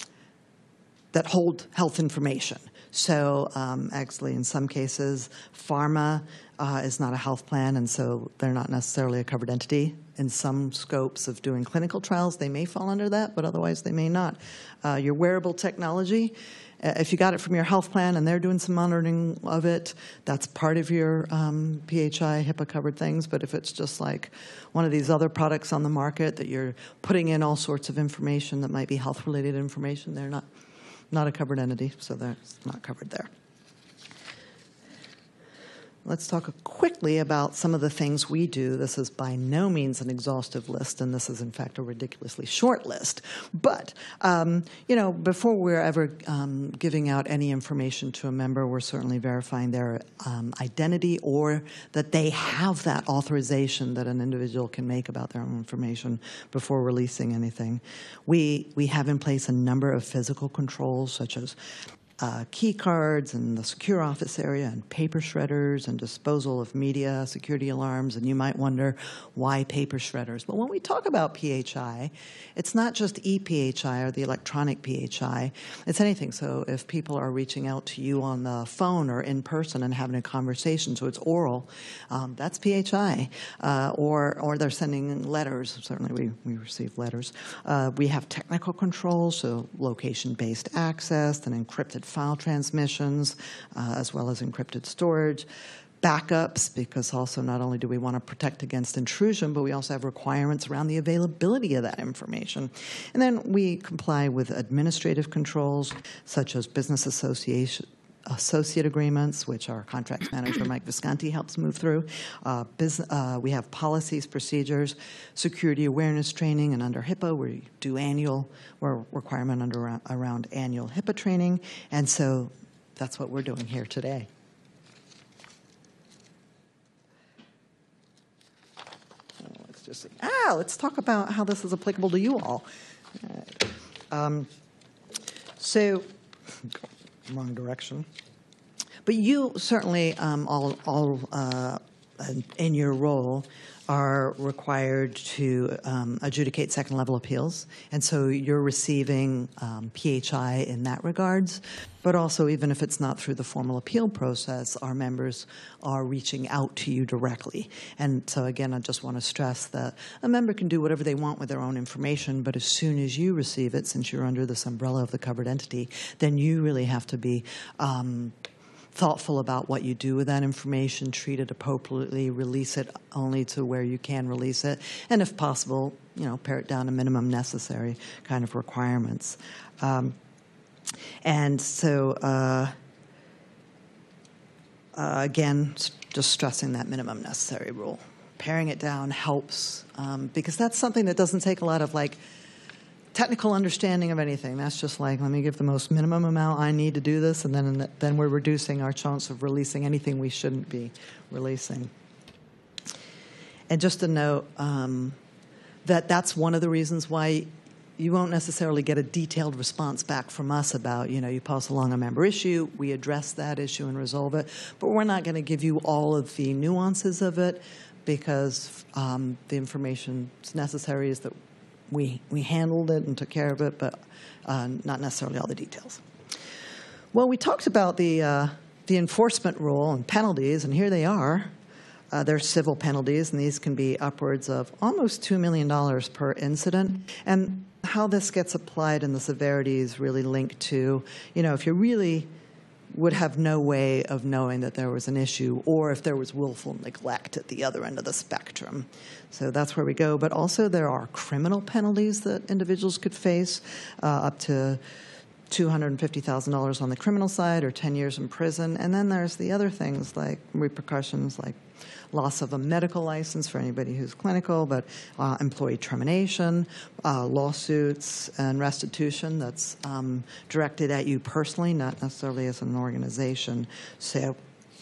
that hold health information. So um, actually, in some cases, pharma uh, is not a health plan, and so they're not necessarily a covered entity. In some scopes of doing clinical trials, they may fall under that, but otherwise they may not. Uh, your wearable technology, uh, if you got it from your health plan and they're doing some monitoring of it, that's part of your um, P H I HIPAA-covered things. But if it's just like one of these other products on the market that you're putting in all sorts of information that might be health-related information, they're not Not a covered entity, so that's not covered there. Let's talk quickly about some of the things we do. This is by no means an exhaustive list, and this is, in fact, a ridiculously short list. But, um, you know, before we're ever um, giving out any information to a member, we're certainly verifying their um, identity or that they have that authorization that an individual can make about their own information before releasing anything. We, we have in place a number of physical controls, such as Uh, key cards and the secure office area and paper shredders and disposal of media, security alarms, and you might wonder why paper shredders. But when we talk about P H I, it's not just e P H I or the electronic P H I, it's anything. So if people are reaching out to you on the phone or in person and having a conversation, so it's oral, um, that's P H I. Uh, or, or they're sending letters, certainly we, we receive letters. Uh, we have technical controls, so location-based access and encrypted file transmissions, uh, as well as encrypted storage, backups, because also not only do we want to protect against intrusion, but we also have requirements around the availability of that information. And then we comply with administrative controls, such as business association, associate agreements, which our contracts manager, Mike Visconti, helps move through. Uh, business, uh, we have policies, procedures, security awareness training, and under HIPAA, we do annual or requirement under around annual HIPAA training, and so that's what we're doing here today. Let's just see. Ah, let's talk about how this is applicable to you all. All right. Um, so. Wrong direction. But you certainly, um, all, all uh, in your role, are required to um, adjudicate second-level appeals, and so you're receiving um, P H I in that regards. But also, even if it's not through the formal appeal process, our members are reaching out to you directly. And so, again, I just want to stress that a member can do whatever they want with their own information, but as soon as you receive it, since you're under this umbrella of the covered entity, then you really have to be um, thoughtful about what you do with that information, treat it appropriately, release it only to where you can release it, and if possible, you know, pare it down to minimum necessary kind of requirements. Um, and so, uh, uh, again, just stressing that minimum necessary rule. paring it down helps, um, because that's something that doesn't take a lot of like technical understanding of anything. That's just like, let me give the most minimum amount I need to do this, and then then we're reducing our chance of releasing anything we shouldn't be releasing. And just to note um, that that's one of the reasons why you won't necessarily get a detailed response back from us about, you know, you pass along a member issue, we address that issue and resolve it, but we're not going to give you all of the nuances of it, because um, the information that's necessary is that we, we handled it and took care of it, but uh, not necessarily all the details. Well, we talked about the, uh, the enforcement rule and penalties, and here they are. Uh, they're civil penalties, and these can be upwards of almost two million dollars per incident. And how this gets applied and the severity is really linked to, you know, if you really would have no way of knowing that there was an issue, or if there was willful neglect at the other end of the spectrum. So that's where we go. But also there are criminal penalties that individuals could face, uh, up to two hundred fifty thousand dollars on the criminal side, or ten years in prison. And then there's the other things like repercussions like loss of a medical license for anybody who's clinical, but uh, employee termination, uh, lawsuits, and restitution that's um, directed at you personally, not necessarily as an organization. So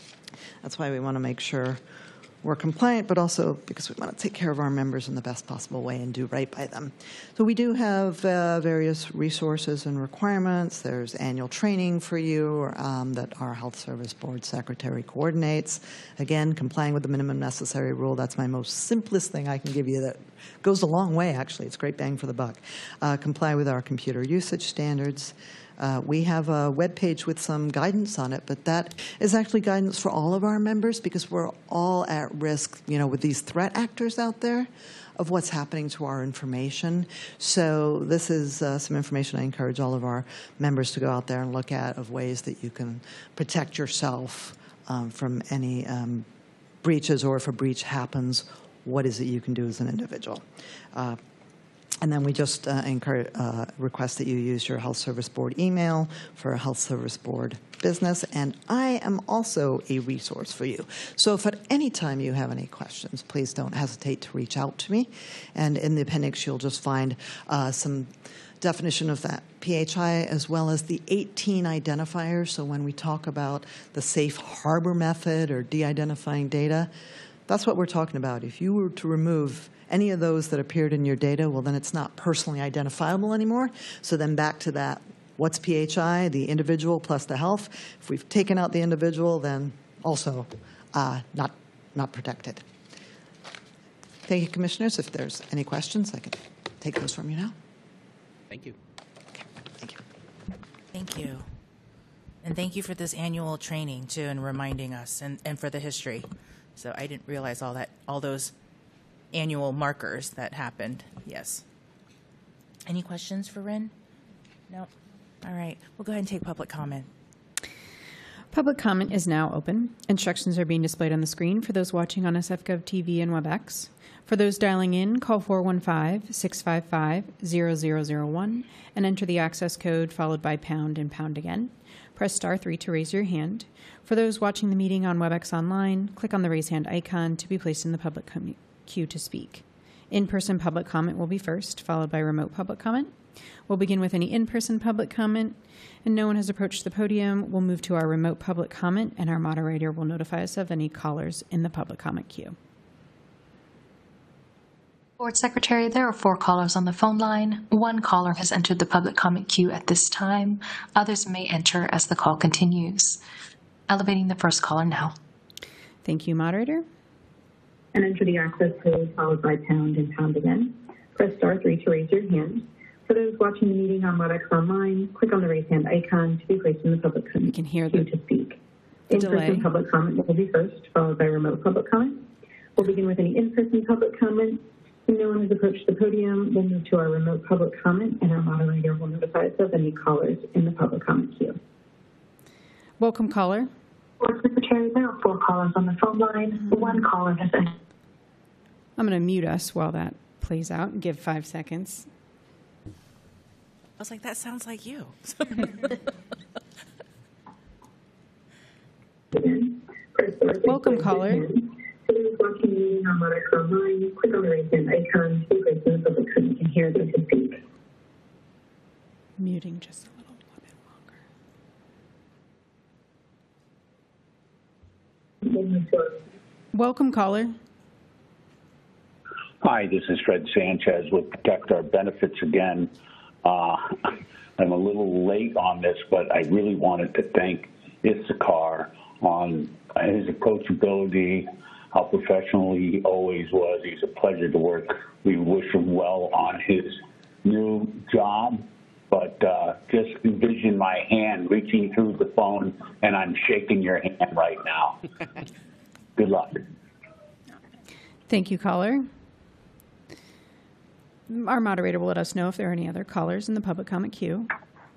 that's why we want to make sure we're compliant, but also because we want to take care of our members in the best possible way and do right by them. So we do have uh, various resources and requirements. There's annual training for you um, that our Health Service Board Secretary coordinates. Again, complying with the minimum necessary rule. That's my most simplest thing I can give you that goes a long way, actually. It's great bang for the buck. Uh, comply with our computer usage standards. Uh, we have a web page with some guidance on it, but that is actually guidance for all of our members, because we're all at risk, you know, with these threat actors out there of what's happening to our information. So this is uh, some information I encourage all of our members to go out there and look at, of ways that you can protect yourself um, from any um, breaches, or if a breach happens, what is it you can do as an individual. Uh, And then we just uh, encourage, uh, request that you use your Health Service Board email for a Health Service Board business. And I am also a resource for you. So if at any time you have any questions, please don't hesitate to reach out to me. And in the appendix, you'll just find uh, some definition of that P H I, as well as the eighteen identifiers. So when we talk about the safe harbor method or de-identifying data, that's what we're talking about. If you were to remove any of those that appeared in your data, well, then it's not personally identifiable anymore. So then back to that, what's P H I? The individual plus the health. If we've taken out the individual, then also uh, not, not protected. Thank you, Commissioners. If there's any questions, I can take those from you now. Thank you. Okay. Thank you. Thank you. And thank you for this annual training, too, and reminding us, and, and for the history. So I didn't realize all that, all those annual markers that happened. Yes. Any questions for Rin? No? All right. We'll go ahead and take public comment. Public comment is now open. Instructions are being displayed on the screen for those watching on S F Gov T V and WebEx. For those dialing in, call four one five, six five five, zero zero zero one and enter the access code followed by pound and pound again. Press star three to raise your hand. For those watching the meeting on WebEx Online, click on the raise hand icon to be placed in the public com- queue to speak. In-person public comment will be first, followed by remote public comment. We'll begin with any in-person public comment, and no one has approached the podium. We'll move to our remote public comment, and our moderator will notify us of any callers in the public comment queue. Board Secretary, there are four callers on the phone line. One caller has entered the public comment queue at this time. Others may enter as the call continues. Elevating the first caller now. Thank you, moderator. And enter the access code followed by pound and pound again. Press star three to raise your hand. For those watching the meeting on WebEx Online, click on the raise hand icon to be placed in the public queue can hear the, to speak. The in-person delay. public comment will be first, followed by remote public comment. We'll begin with any in-person public comment. When no one has approached the podium, we'll move to our remote public comment, and our moderator will notify us of any callers in the public comment queue. Welcome, caller. Board Secretary, there are four callers on the phone line. One caller has entered. I'm going to mute us while that plays out and give five seconds. I was like, that sounds like you. Welcome, caller. Watching our monitor online, click on the raise hand icon, speak right to the public so you can hear them to speak. Muting just a little, a bit longer. Welcome, caller. Hi, this is Fred Sanchez with Protect Our Benefits again. Uh, I'm a little late on this, but I really wanted to thank Issachar on his approachability, how professional he always was. He's a pleasure to work. We wish him well on his new job, but uh, just envision my hand reaching through the phone, and I'm shaking your hand right now. Good luck. Thank you, caller. Our moderator will let us know if there are any other callers in the public comment queue.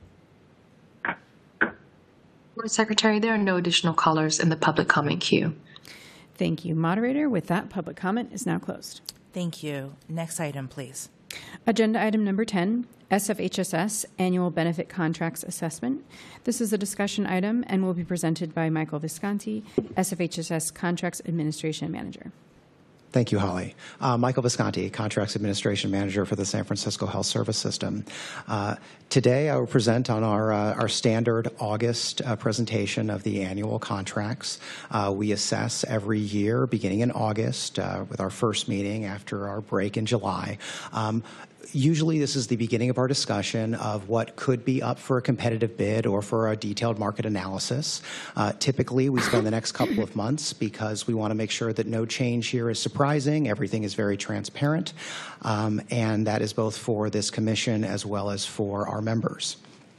Board Secretary, there are no additional callers in the public comment queue. Thank you, moderator. With that, public comment is now closed. Thank you. Next item, please. Agenda item number ten, S F H S S Annual Benefit Contracts Assessment. This is a discussion item and will be presented by Michael Visconti, S F H S S Contracts Administration Manager. Thank you, Holly. Uh, Michael Visconti, Contracts Administration Manager for the San Francisco Health Service System. Uh, today, I will present on our uh, our standard August uh, presentation of the annual contracts. Uh, we assess every year, beginning in August, uh, with our first meeting after our break in July. Um, Usually this is the beginning of our discussion of what could be up for a competitive bid or for a detailed market analysis. Uh, typically, we spend the next couple of months because we want to make sure that no change here is surprising, everything is very transparent, um, and that is both for this commission as well as for our members.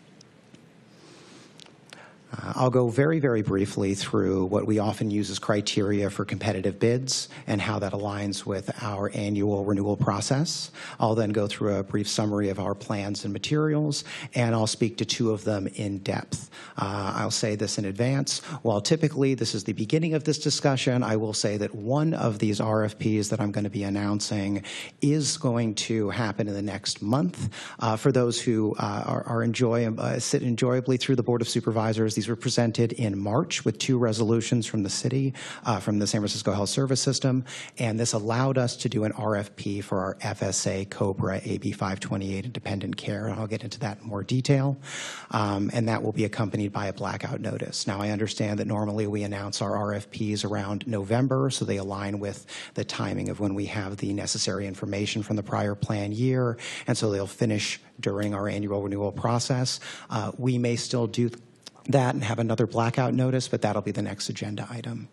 Uh, I'll go very, very briefly through what we often use as criteria for competitive bids and how that aligns with our annual renewal process. I'll then go through a brief summary of our plans and materials, and I'll speak to two of them in depth. Uh, I'll say this in advance. While typically this is the beginning of this discussion, I will say that one of these R F Ps that I'm going to be announcing is going to happen in the next month. Uh, for those who uh, are, are enjoy, uh, sit enjoyably through the Board of Supervisors, these were presented in March with two resolutions from the city, uh, from the San Francisco Health Service System, and this allowed us to do an R F P for our F S A COBRA A B five twenty-eight independent care, and I'll get into that in more detail, um, and that will be accompanied by a blackout notice. Now, I understand that normally we announce our R F Ps around November, so they align with the timing of when we have the necessary information from the prior plan year, and so they'll finish during our annual renewal process. Uh, we may still do that and have another blackout notice, but that'll be the next agenda item.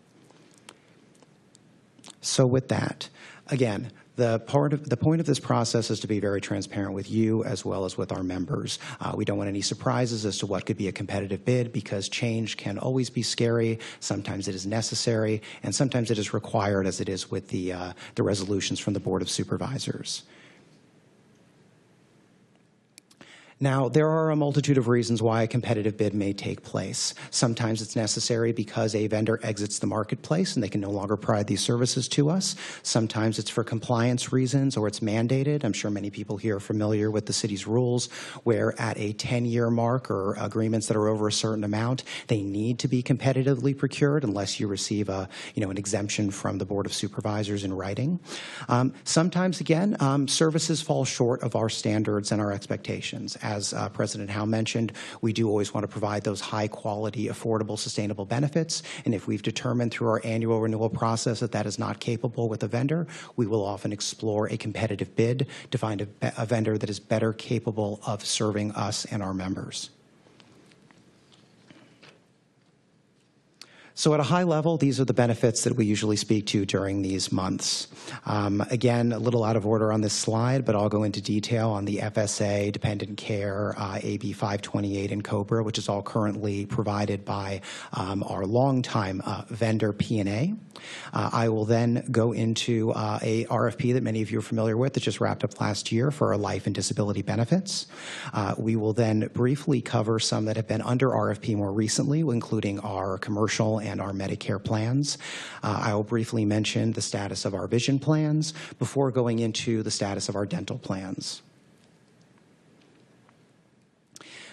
So with that, again, the part of the point of this process is to be very transparent with you as well as with our members. Uh, we don't want any surprises as to what could be a competitive bid because change can always be scary. Sometimes it is necessary, and sometimes it is required, as it is with the uh, the resolutions from the Board of Supervisors. Now, there are a multitude of reasons why a competitive bid may take place. Sometimes it's necessary because a vendor exits the marketplace and they can no longer provide these services to us. Sometimes it's for compliance reasons or it's mandated. I'm sure many people here are familiar with the city's rules where at a ten-year mark or agreements that are over a certain amount, they need to be competitively procured unless you receive a, you know, an exemption from the Board of Supervisors in writing. Um, sometimes, again, um, services fall short of our standards and our expectations. As uh, President Howe mentioned, we do always want to provide those high-quality, affordable, sustainable benefits. And if we've determined through our annual renewal process that that is not capable with a vendor, we will often explore a competitive bid to find a, a vendor that is better capable of serving us and our members. So at a high level, these are the benefits that we usually speak to during these months. Um, again, a little out of order on this slide, but I'll go into detail on the F S A, Dependent Care, uh, A B five twenty-eight, and COBRA, which is all currently provided by um, our longtime uh, vendor, P and A. Uh, I will then go into uh, a R F P that many of you are familiar with that just wrapped up last year for our life and disability benefits. Uh, we will then briefly cover some that have been under R F P more recently, including our commercial and our Medicare plans. Uh, I will briefly mention the status of our vision plans before going into the status of our dental plans.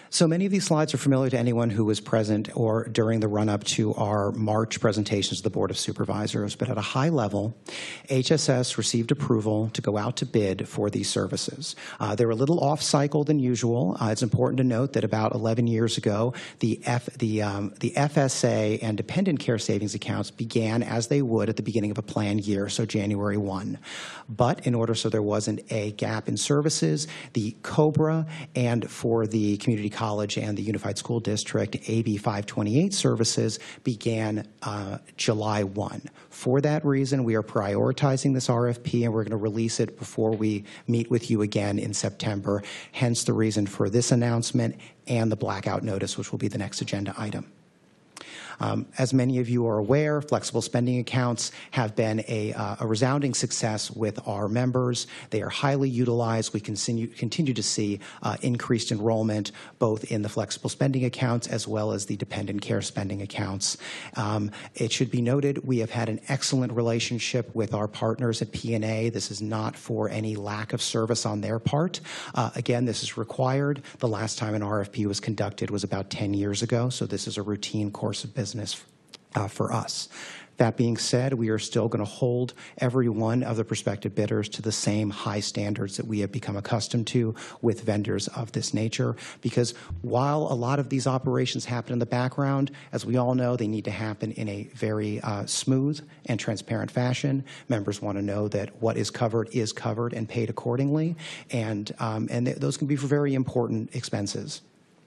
So many of these slides are familiar to anyone who was present or during the run-up to our March presentations to the Board of Supervisors, but at a high level, H S S received approval to go out to bid for these services. Uh, they're a little off-cycle than usual. Uh, it's important to note that about eleven years ago, the, F, the, um, the F S A and dependent care savings accounts began as they would at the beginning of a planned year, so January first. But in order so there wasn't a gap in services, the COBRA and for the community College and the Unified School District, A B five twenty-eight services began uh, July first. For that reason, we are prioritizing this R F P, and we're going to release it before we meet with you again in September, hence the reason for this announcement and the blackout notice, which will be the next agenda item. Um, as many of you are aware, flexible spending accounts have been a, uh, a resounding success with our members. They are highly utilized. We continue, continue to see uh, increased enrollment both in the flexible spending accounts as well as the dependent care spending accounts. Um, it should be noted we have had an excellent relationship with our partners at P and A. This is not for any lack of service on their part. Uh, again, this is required. The last time an R F P was conducted was about ten years ago, so this is a routine course of business business uh, for us. That being said, we are still going to hold every one of the prospective bidders to the same high standards that we have become accustomed to with vendors of this nature, because while a lot of these operations happen in the background, as we all know, they need to happen in a very uh, smooth and transparent fashion. Members want to know that what is covered is covered and paid accordingly, and, um, and th those can be for very important expenses.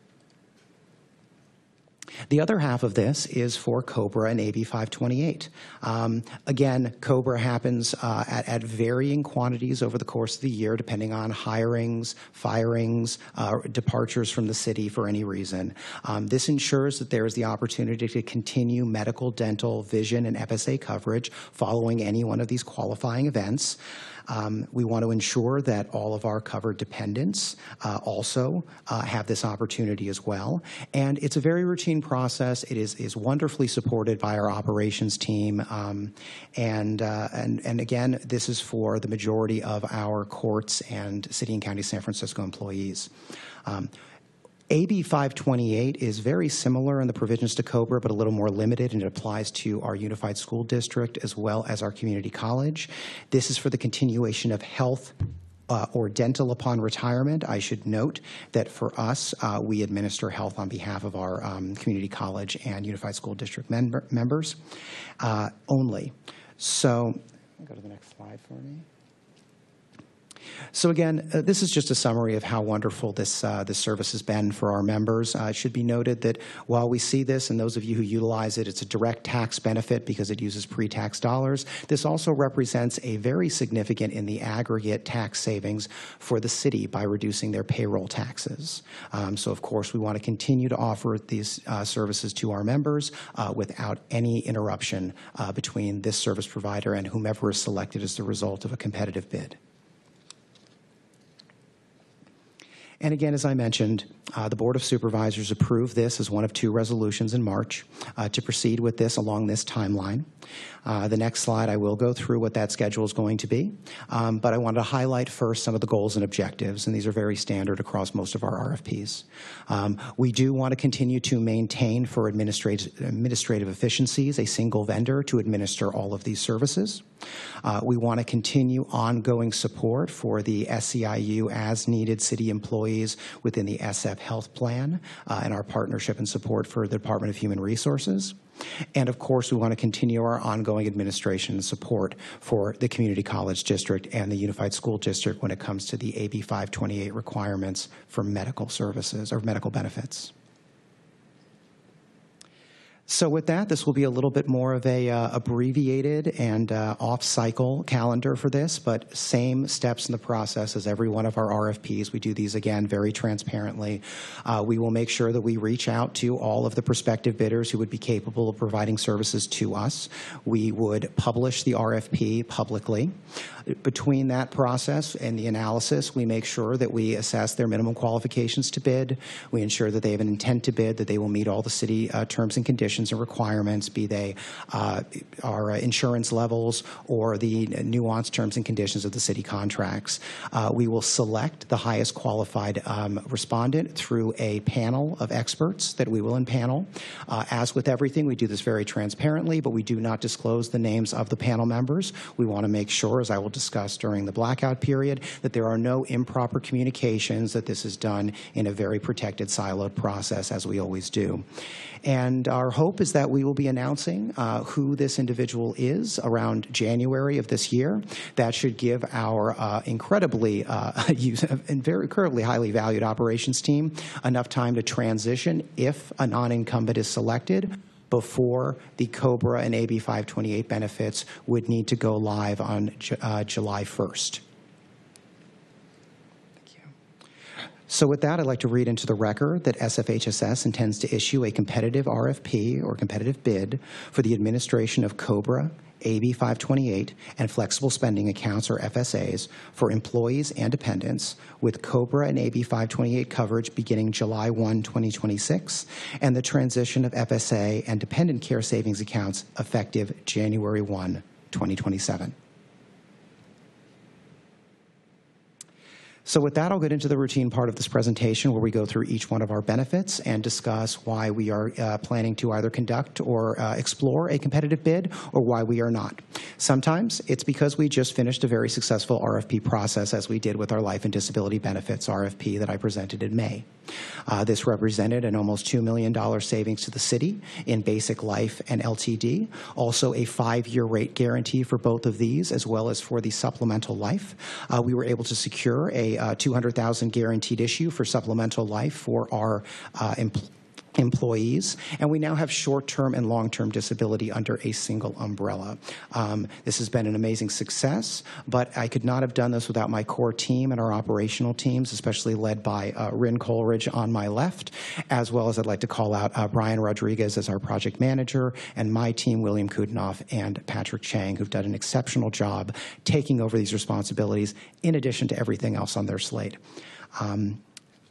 The other half of this is for COBRA and A B five twenty-eight. Um, again, COBRA happens uh, at, at varying quantities over the course of the year, depending on hirings, firings, uh, departures from the city for any reason. Um, this ensures that there is the opportunity to continue medical, dental, vision, and F S A coverage following any one of these qualifying events. Um, we want to ensure that all of our covered dependents uh, also uh, have this opportunity as well. And it's a very routine process. It is, is wonderfully supported by our operations team. Um, and, uh, and, and again, this is for the majority of our courts and City and County San Francisco employees. Um, A B five twenty-eight is very similar in the provisions to COBRA, but a little more limited, and it applies to our Unified School District as well as our community college. This is for the continuation of health uh, or dental upon retirement. I should note that for us, uh, we administer health on behalf of our um, community college and Unified School District member members uh, only. So, go to the next slide for me. So again, uh, this is just a summary of how wonderful this uh, this service has been for our members. Uh, it should be noted that while we see this, and those of you who utilize it, it's a direct tax benefit because it uses pre-tax dollars. This also represents a very significant in the aggregate tax savings for the city by reducing their payroll taxes. Um, so of course, we want to continue to offer these uh, services to our members uh, without any interruption uh, between this service provider and whomever is selected as the result of a competitive bid. And again, as I mentioned, uh, the Board of Supervisors approved this as one of two resolutions in March uh, to proceed with this along this timeline. Uh, the next slide, I will go through what that schedule is going to be, um, but I wanted to highlight first some of the goals and objectives, and these are very standard across most of our R F Ps. Um, we do want to continue to maintain for administrative, administrative efficiencies a single vendor to administer all of these services. Uh, we want to continue ongoing support for the S C I U as needed city employees within the S F Health Plan uh, and our partnership and support for the Department of Human Resources. And of course, we want to continue our ongoing administration and support for the Community College District and the Unified School District when it comes to the A B five twenty-eight requirements for medical services or medical benefits. So with that, this will be a little bit more of a uh, abbreviated and uh, off-cycle calendar for this, but same steps in the process as every one of our R F Ps. We do these, again, very transparently. Uh, we will make sure that we reach out to all of the prospective bidders who would be capable of providing services to us. We would publish the R F P publicly. Between that process and the analysis, we make sure that we assess their minimum qualifications to bid. We ensure that they have an intent to bid, that they will meet all the city uh, terms and conditions conditions and requirements, be they uh, our insurance levels or the nuanced terms and conditions of the city contracts. Uh, we will select the highest qualified um, respondent through a panel of experts that we will impanel. Uh, as with everything, we do this very transparently, but we do not disclose the names of the panel members. We want to make sure, as I will discuss during the blackout period, that there are no improper communications, that this is done in a very protected, siloed process, as we always do. And our hope is that we will be announcing uh, who this individual is around January of this year. That should give our uh, incredibly uh, and very incredibly highly valued operations team enough time to transition if a non-incumbent is selected before the COBRA and A B five twenty-eight benefits would need to go live on uh, July first. So with that, I'd like to read into the record that S F H S S intends to issue a competitive R F P or competitive bid for the administration of COBRA, A B five twenty-eight, and flexible spending accounts, or F S As, for employees and dependents with COBRA and A B five twenty-eight coverage beginning July first, twenty twenty-six, and the transition of F S A and dependent care savings accounts effective January first, twenty twenty-seven. So with that, I'll get into the routine part of this presentation where we go through each one of our benefits and discuss why we are uh, planning to either conduct or uh, explore a competitive bid or why we are not. Sometimes it's because we just finished a very successful R F P process, as we did with our life and disability benefits R F P that I presented in May. Uh, this represented an almost two million dollars savings to the city in basic life and L T D, also a five-year rate guarantee for both of these, as well as for the supplemental life. Uh, we were able to secure a uh, two hundred thousand dollars guaranteed issue for supplemental life for our uh, employees. employees, and we now have short-term and long-term disability under a single umbrella. Um, this has been an amazing success, but I could not have done this without my core team and our operational teams, especially led by uh, Ryn Coleridge on my left, as well as I'd like to call out uh, Brian Rodriguez as our project manager, and my team, William Kudinoff and Patrick Chang, who've done an exceptional job taking over these responsibilities in addition to everything else on their slate. Um,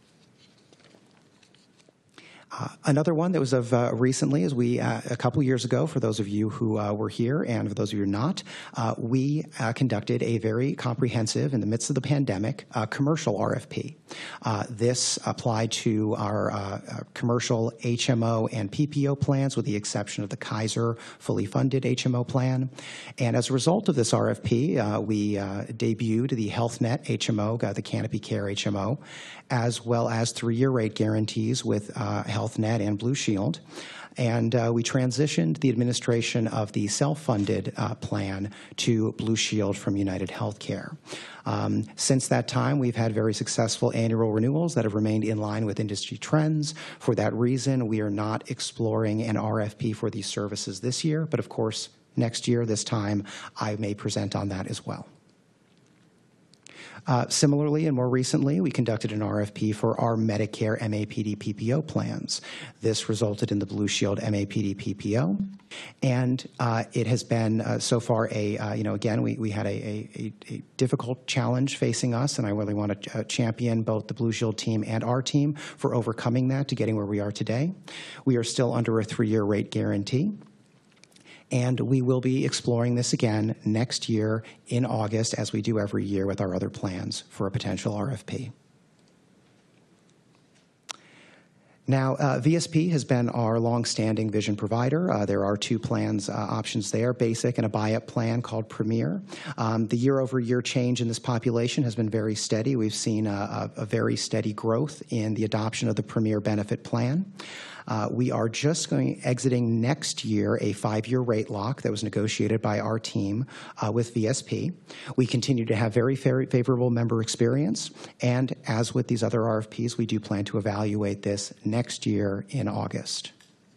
Uh, another one that was of uh, recently is we, uh, a couple years ago, for those of you who uh, were here and for those of you who are not, uh, we uh, conducted a very comprehensive, in the midst of the pandemic, uh, commercial R F P. Uh, this applied to our uh, uh, commercial H M O and P P O plans, with the exception of the Kaiser fully funded H M O plan. And as a result of this R F P, uh, we uh, debuted the HealthNet H M O, uh, the Canopy Care H M O, as well as three-year rate guarantees with uh, HealthNet and Blue Shield. And uh, we transitioned the administration of the self-funded uh, plan to Blue Shield from United Healthcare. Um, since that time, we've had very successful annual renewals that have remained in line with industry trends. For that reason, we are not exploring an R F P for these services this year, but of course, next year, this time, I may present on that as well. Uh, similarly, and more recently, we conducted an R F P for our Medicare M A P D P P O plans. This resulted in the Blue Shield M A P D P P O, and uh, it has been uh, so far a, uh, you know, again, we, we had a, a, a difficult challenge facing us, and I really want to uh, champion both the Blue Shield team and our team for overcoming that to getting where we are today. We are still under a three-year rate guarantee. And we will be exploring this again next year in August, as we do every year with our other plans for a potential R F P. Now, uh, V S P has been our longstanding vision provider. Uh, there are two plans uh, options there, basic and a buy-up plan called Premier. Um, the year-over-year change in this population has been very steady. We've seen a, a, a very steady growth in the adoption of the Premier benefit plan. Uh, we are just going exiting next year a five-year rate lock that was negotiated by our team uh, with V S P. We continue to have very favorable member experience, and as with these other R F Ps, we do plan to evaluate this next year in August.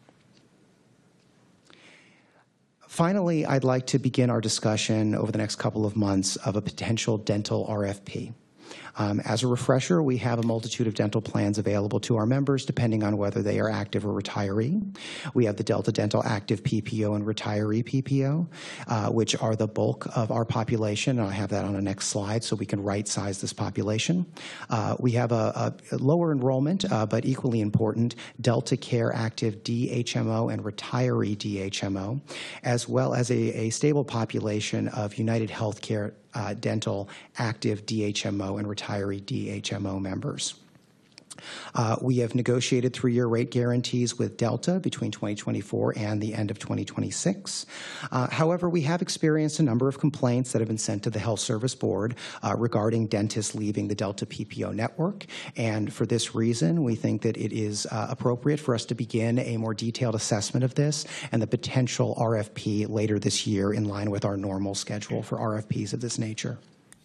Finally, I'd like to begin our discussion over the next couple of months of a potential dental R F P. Um, as a refresher, we have a multitude of dental plans available to our members depending on whether they are active or retiree. We have the Delta Dental Active P P O and Retiree P P O, uh, which are the bulk of our population. And I have that on the next slide so we can right-size this population. Uh, we have a, a lower enrollment, uh, but equally important, Delta Care Active D H M O and Retiree D H M O, as well as a, a stable population of United Healthcare uh, Dental Active D H M O and Retiree D H M O members. Uh, we have negotiated three-year rate guarantees with Delta between twenty twenty-four and the end of twenty twenty-six. Uh, however, we have experienced a number of complaints that have been sent to the Health Service Board uh, regarding dentists leaving the Delta P P O network. And for this reason, we think that it is uh, appropriate for us to begin a more detailed assessment of this and the potential R F P later this year in line with our normal schedule for R F Ps of this nature.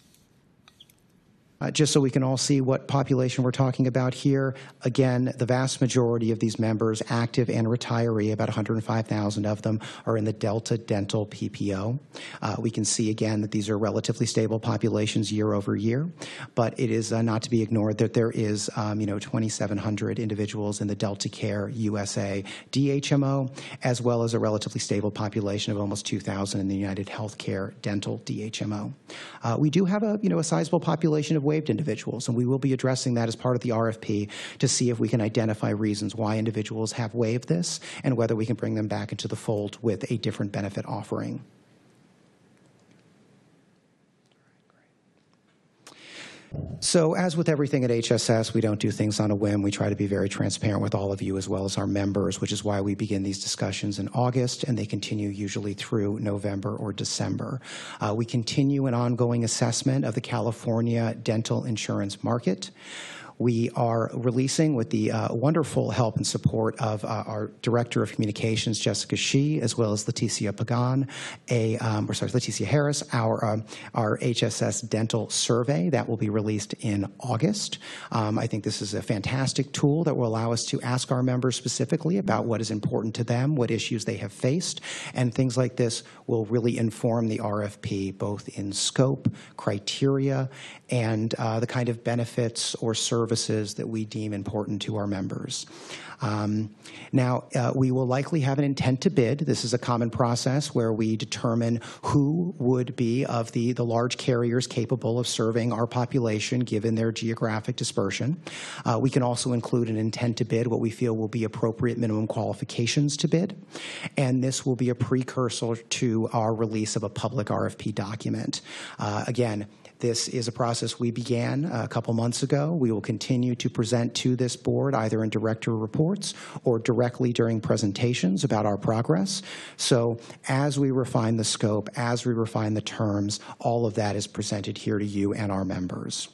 Uh, just so we can all see what population we're talking about here. Again, the vast majority of these members, active and retiree, about one hundred five thousand of them, are in the Delta Dental P P O. Uh, we can see again that these are relatively stable populations year over year, but it is uh, not to be ignored that there is, um, you know, twenty-seven hundred individuals in the Delta Care U S A D H M O, as well as a relatively stable population of almost two thousand in the United Healthcare Dental D H M O. Uh, we do have a, you know, a sizable population of waived individuals, and we will be addressing that as part of the R F P to see if we can identify reasons why individuals have waived this and whether we can bring them back into the fold with a different benefit offering. So as with everything at H S S, we don't do things on a whim. We try to be very transparent with all of you as well as our members, which is why we begin these discussions in August, and they continue usually through November or December. Uh, we continue an ongoing assessment of the California dental insurance market. We are releasing, with the uh, wonderful help and support of uh, our Director of Communications, Jessica Shee, as well as Leticia Pagan, a, um, or sorry, Leticia Harris, our, um, our H S S dental survey that will be released in August. Um, I think this is a fantastic tool that will allow us to ask our members specifically about what is important to them, what issues they have faced, and things like this will really inform the R F P, both in scope, criteria, and uh, the kind of benefits or services services that we deem important to our members. Um, now, uh, we will likely have an intent to bid. This is a common process where we determine who would be of the, the large carriers capable of serving our population given their geographic dispersion. Uh, we can also include an intent to bid, what we feel will be appropriate minimum qualifications to bid. And this will be a precursor to our release of a public R F P document. Uh, again, this is a process we began a couple months ago. We will continue to present to this board either in director reports or directly during presentations about our progress. So as we refine the scope, as we refine the terms, all of that is presented here to you and our members.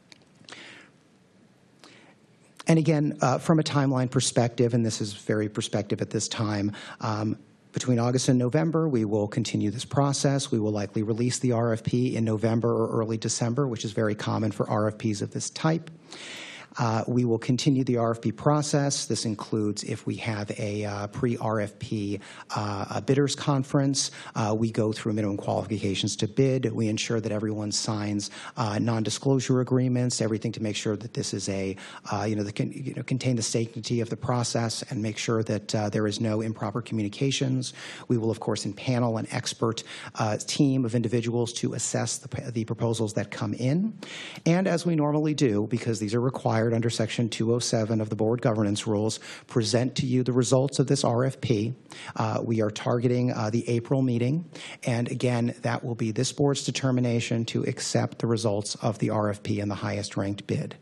And again, uh, from a timeline perspective, and this is very perspective at this time, um, between August and November, we will continue this process. We will likely release the R F P in November or early December, which is very common for R F Ps of this type. Uh, we will continue the R F P process. This includes if we have a uh, pre-R F P uh, a bidders conference, uh, we go through minimum qualifications to bid. We ensure that everyone signs uh, non-disclosure agreements, everything to make sure that this is a, uh, you know, the con you know, contain the sanctity of the process and make sure that uh, there is no improper communications. We will, of course, impanel an expert uh, team of individuals to assess the, the proposals that come in. And as we normally do, because these are required under Section two oh seven of the Board Governance Rules, present to you the results of this R F P. Uh, we are targeting uh, the April meeting, and again, that will be this board's determination to accept the results of the R F P and the highest ranked bid.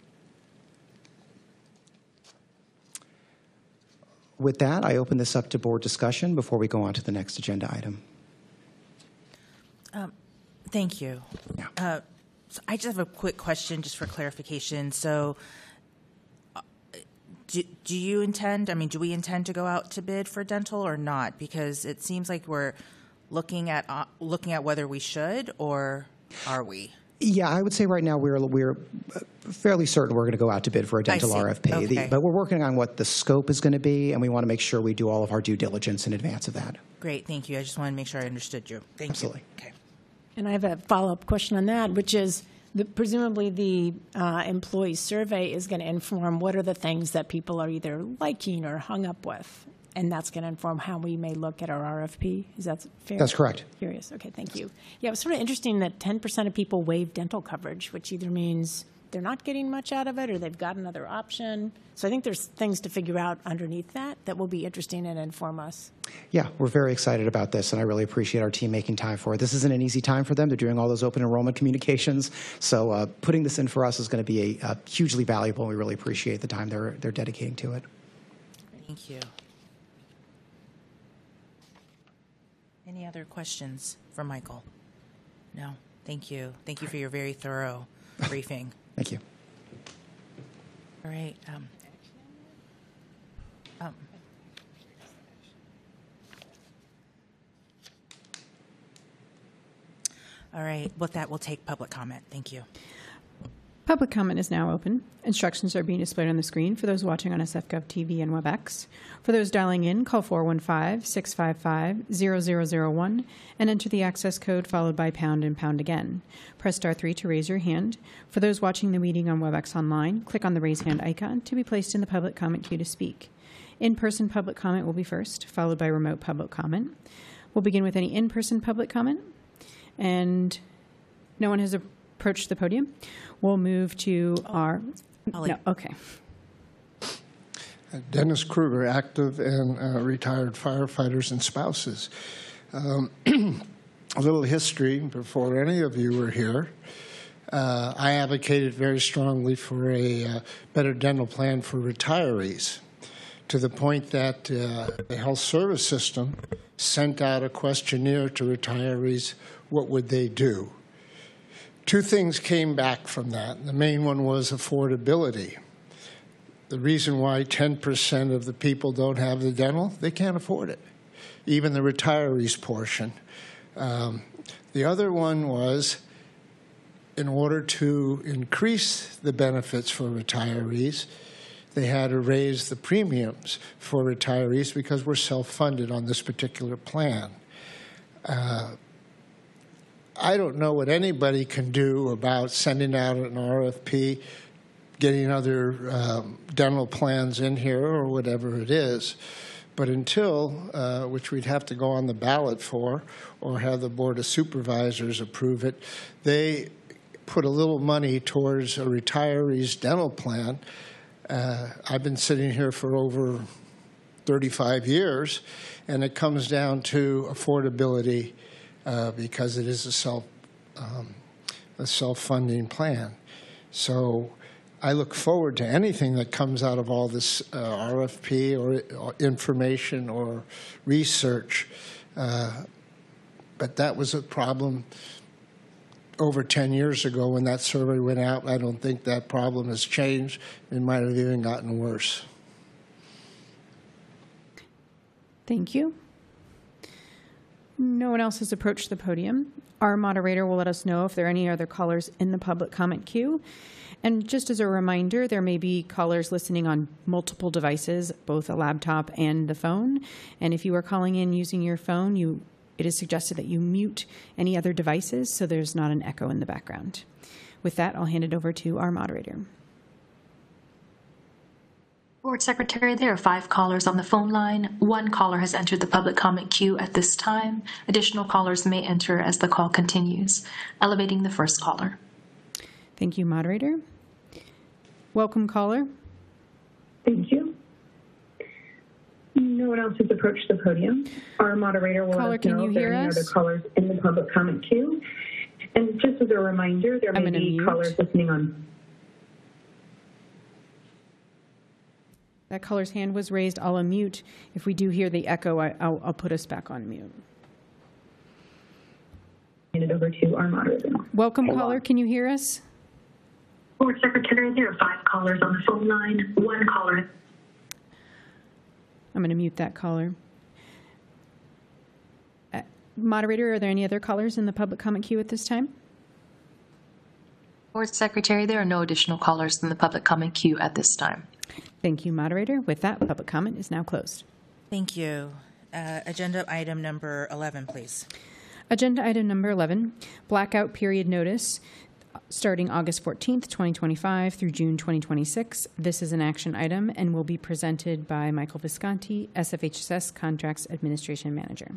With that, I open this up to board discussion before we go on to the next agenda item. Um, thank you. Yeah. Uh, So I just have a quick question just for clarification. So uh, do, do you intend, I mean, do we intend to go out to bid for dental or not? Because it seems like we're looking at uh, looking at whether we should, or are we? Yeah, I would say right now we're we're fairly certain we're going to go out to bid for a dental R F P. Okay. The, but we're working on what the scope is going to be, and we want to make sure we do all of our due diligence in advance of that. Great, thank you. I just want to make sure I understood you. Thank Absolutely. you. Okay. And I have a follow-up question on that, which is, the, presumably the uh, employee survey is going to inform what are the things that people are either liking or hung up with, and that's going to inform how we may look at our R F P. Is that fair? That's correct. Curious. Okay, thank you. Yeah, it was sort of interesting that ten percent of people waive dental coverage, which either means they're not getting much out of it or they've got another option. So I think there's things to figure out underneath that that will be interesting and inform us. Yeah, we're very excited about this, and I really appreciate our team making time for it. This isn't an easy time for them. They're doing all those open enrollment communications. So uh, putting this in for us is going to be a, a hugely valuable, and we really appreciate the time they're, they're dedicating to it. Thank you. Any other questions for Michael? No. Thank you. Thank you for your very thorough briefing. Thank you. All right. Um, um, all right. With that, we'll take public comment. Thank you. Public comment is now open. Instructions are being displayed on the screen for those watching on S F Gov T V and WebEx. For those dialing in, call four one five, six five five, zero zero zero one and enter the access code followed by pound and pound again. Press star three to raise your hand. For those watching the meeting on WebEx online, click on the raise hand icon to be placed in the public comment queue to speak. In-person public comment will be first, followed by remote public comment. We'll begin with any in-person public comment. And no one has approached the podium. We'll move to our, Holly. no, okay. Dennis Kruger, active and uh, retired firefighters and spouses. Um, a little history before any of you were here. Uh, I advocated very strongly for a uh, better dental plan for retirees, to the point that uh, the health service system sent out a questionnaire to retirees, what would they do? Two things came back from that. The main one was affordability. The reason why ten percent of the people don't have the dental, they can't afford it, even the retirees portion. Um, the other one was, in order to increase the benefits for retirees, they had to raise the premiums for retirees because we're self-funded on this particular plan. Uh, I don't know what anybody can do about sending out an R F P, getting other um, dental plans in here or whatever it is. But until, uh, which we'd have to go on the ballot for or have the Board of Supervisors approve it, they put a little money towards a retiree's dental plan. Uh, I've been sitting here for over thirty-five years, and it comes down to affordability uh, because it is a self um, a self-funding plan. So I look forward to anything that comes out of all this uh, R F P or, or information or research. Uh, but that was a problem over ten years ago when that survey went out. I don't think that problem has changed. It might have even gotten worse. Thank you. No one else has approached the podium. Our moderator will let us know if there are any other callers in the public comment queue. And just as a reminder, there may be callers listening on multiple devices, both a laptop and the phone. And if you are calling in using your phone, you it is suggested that you mute any other devices so there's not an echo in the background. With that, I'll hand it over to our moderator. Board Secretary, there are five callers on the phone line. One caller has entered the public comment queue at this time. Additional callers may enter as the call continues. Elevating the first caller. Thank you, moderator. Welcome, caller. Thank you. No one else has approached the podium. Our moderator will Caller, let us know if there are any other callers in the public comment queue. And just as a reminder, there may be callers listening on. That caller's hand was raised. I'll unmute. If we do hear the echo, I, I'll, I'll put us back on mute. Hand it over to our moderator. Welcome, Hold caller. On. Can you hear us? Board Secretary, there are five callers on the phone line. One caller. I'm going to mute that caller. Uh, moderator, are there any other callers in the public comment queue at this time? Board Secretary, there are no additional callers in the public comment queue at this time. Thank you, moderator. With that, public comment is now closed. Thank you. Uh, agenda item number eleven, please. Agenda item number eleven, blackout period notice. starting August fourteenth, twenty twenty-five through June twenty twenty-six. This is an action item and will be presented by Michael Visconti, S F H S S Contracts Administration Manager.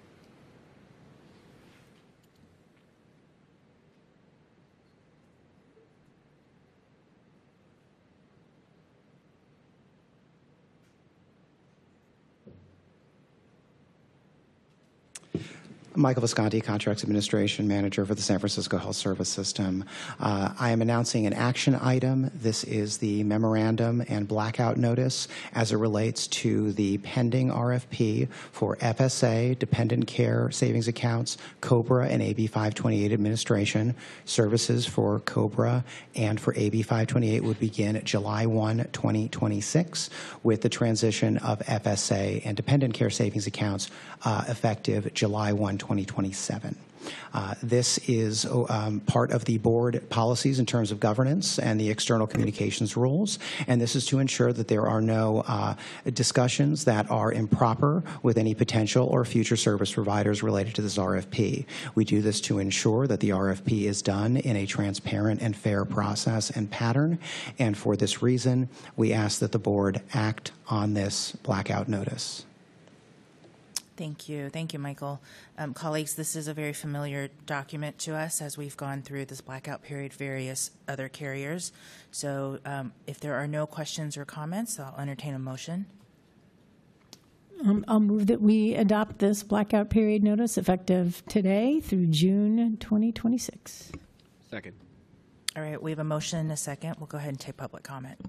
Michael Visconti, Contracts Administration Manager for the San Francisco Health Service System. Uh, I am announcing an action item. This is the memorandum and blackout notice as it relates to the pending R F P for F S A, Dependent Care Savings Accounts, COBRA, and A B five twenty-eight administration. Services for COBRA and for A B five twenty-eight would begin July first, twenty twenty-six, with the transition of F S A and Dependent Care Savings Accounts uh, effective July first, twenty twenty-seven. Uh, this is um, part of the board policies in terms of governance and the external communications rules, and this is to ensure that there are no uh, discussions that are improper with any potential or future service providers related to this R F P. We do this to ensure that the R F P is done in a transparent and fair process and pattern, and for this reason, we ask that the board act on this blackout notice. Thank you. Thank you, Michael. Um, colleagues, this is a very familiar document to us as we've gone through this blackout period, various other carriers. So um, if there are no questions or comments, I'll entertain a motion. Um, I'll move that we adopt this blackout period notice effective today through June twenty twenty-six. Second. All right, we have a motion and a second. We'll go ahead and take public comment.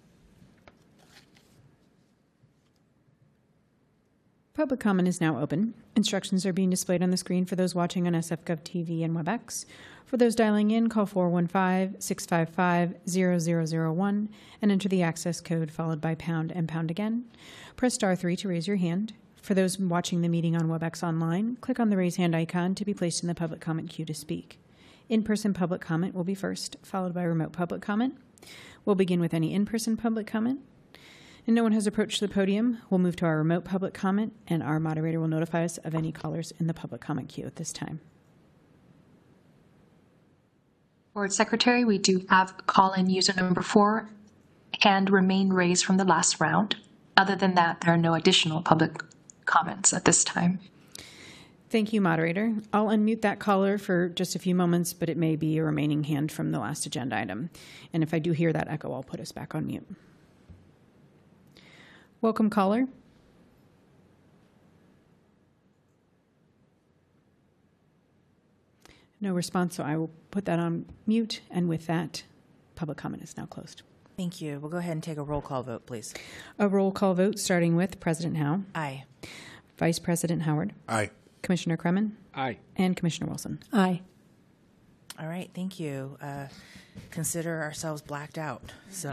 Public comment is now open. Instructions are being displayed on the screen for those watching on S F Gov T V and WebEx. For those dialing in, call four one five, six five five, zero zero zero one and enter the access code followed by pound and pound again. Press star three to raise your hand. For those watching the meeting on WebEx online, click on the raise hand icon to be placed in the public comment queue to speak. In-person public comment will be first, followed by remote public comment. We'll begin with any in-person public comment. And no one has approached the podium. We'll move to our remote public comment, and our moderator will notify us of any callers in the public comment queue at this time. Board Secretary, we do have call-in user number four, hand remain raised from the last round. Other than that, there are no additional public comments at this time. Thank you, moderator. I'll unmute that caller for just a few moments, but it may be a remaining hand from the last agenda item. And if I do hear that echo, I'll put us back on mute. Welcome, caller. No response, so I will put that on mute. And with that, public comment is now closed. Thank you. We'll go ahead and take a roll call vote, please. A roll call vote starting with President Howe. Aye. Vice President Howard. Aye. Commissioner Kremen. Aye. And Commissioner Wilson. Aye. All right, thank you. Uh, consider ourselves blacked out. So,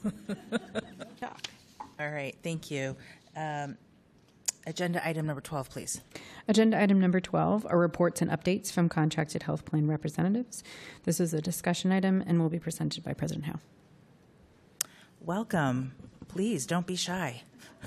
all right, thank you. Um, agenda item number twelve, please. Agenda item number twelve are reports and updates from contracted health plan representatives. This is a discussion item and will be presented by President Howe. Welcome. Please don't be shy.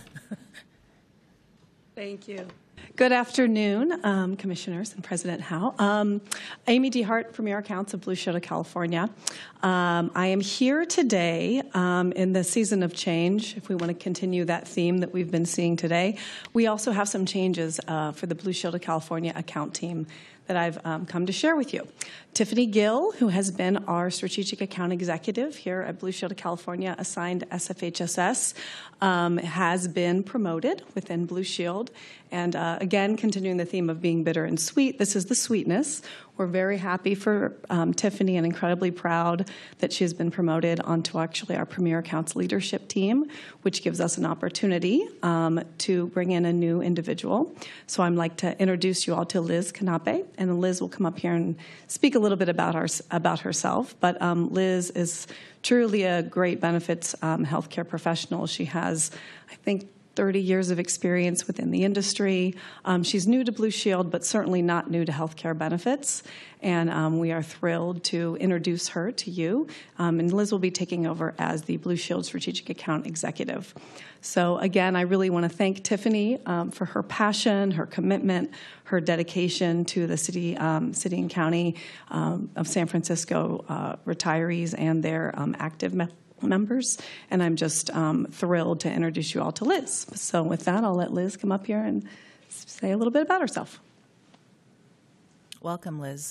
Thank you. Good afternoon, um, Commissioners and President Howe. Um, Amy DeHart, Premier Accounts of Blue Shield of California. Um, I am here today um, in the season of change, if we want to continue that theme that we've been seeing today. We also have some changes uh, for the Blue Shield of California account team that I've um, come to share with you. Tiffany Gill, who has been our strategic account executive here at Blue Shield of California, assigned S F H S S, um, has been promoted within Blue Shield. And uh, again, continuing the theme of being bitter and sweet, this is the sweetness. We're very happy for um, Tiffany and incredibly proud that she has been promoted onto actually our Premier Accounts leadership team, which gives us an opportunity um, to bring in a new individual. So I'd like to introduce you all to Liz Canape, and Liz will come up here and speak a little bit about, our, about herself. But um, Liz is truly a great benefits um, healthcare professional. She has, I think, thirty years of experience within the industry. Um, she's new to Blue Shield, but certainly not new to healthcare benefits. And um, we are thrilled to introduce her to you. Um, and Liz will be taking over as the Blue Shield Strategic Account Executive. So again, I really want to thank Tiffany um, for her passion, her commitment, her dedication to the city, um, city and county um, of San Francisco uh, retirees and their um, active me- members. And I'm just um, thrilled to introduce you all to Liz. So with that, I'll let Liz come up here and say a little bit about herself. Welcome, Liz.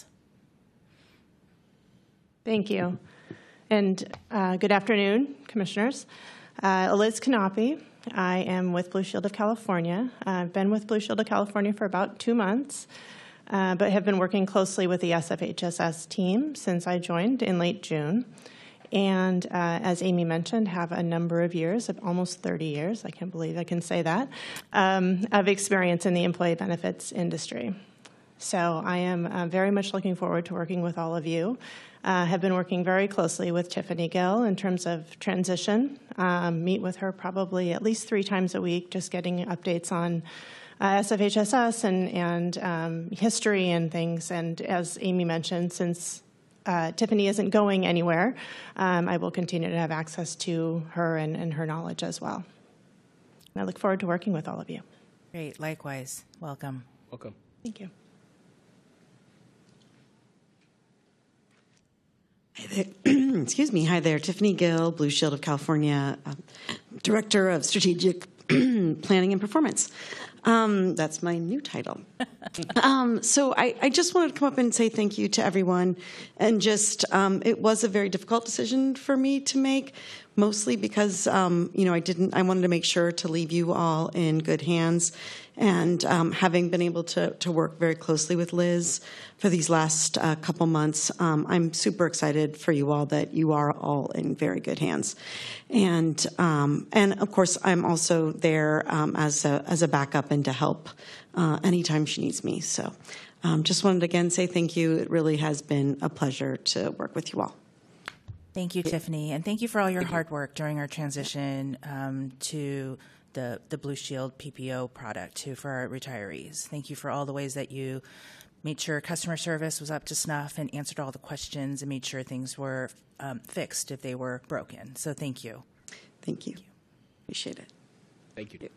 Thank you. And uh, good afternoon, Commissioners. Uh, Liz Knappe. I am with Blue Shield of California. I've been with Blue Shield of California for about two months, uh, but have been working closely with the S F H S S team since I joined in late June. And uh, as Amy mentioned, have a number of years, of almost thirty years, I can't believe I can say that, um, of experience in the employee benefits industry. So I am uh, very much looking forward to working with all of you. Uh, have been working very closely with Tiffany Gill in terms of transition. Um, meet with her probably at least three times a week, just getting updates on uh, S F H S S and, and um, history and things. And as Amy mentioned, since uh, Tiffany isn't going anywhere, um, I will continue to have access to her and, and her knowledge as well. And I look forward to working with all of you. Great. Likewise. Welcome. Welcome. Thank you. Hi there. Excuse me. Hi there. Tiffany Gill, Blue Shield of California, uh, Director of Strategic Planning and Performance. Um, that's my new title. um, so I, I just wanted to come up and say thank you to everyone. And just, um, it was a very difficult decision for me to make, mostly because, um, you know, I didn't, I wanted to make sure to leave you all in good hands. And um, having been able to, to work very closely with Liz for these last uh, couple months, um, I'm super excited for you all that you are all in very good hands. And um, and of course, I'm also there um, as a as a backup and to help uh, anytime she needs me. So um, just wanted to again say thank you. It really has been a pleasure to work with you all. Thank you, Tiffany, and thank you for all your hard work during our transition um, to the the Blue Shield P P O product too for our retirees. Thank you for all the ways that you made sure customer service was up to snuff and answered all the questions and made sure things were um, fixed if they were broken. So thank you. Thank you. Thank you. Appreciate it. Thank you.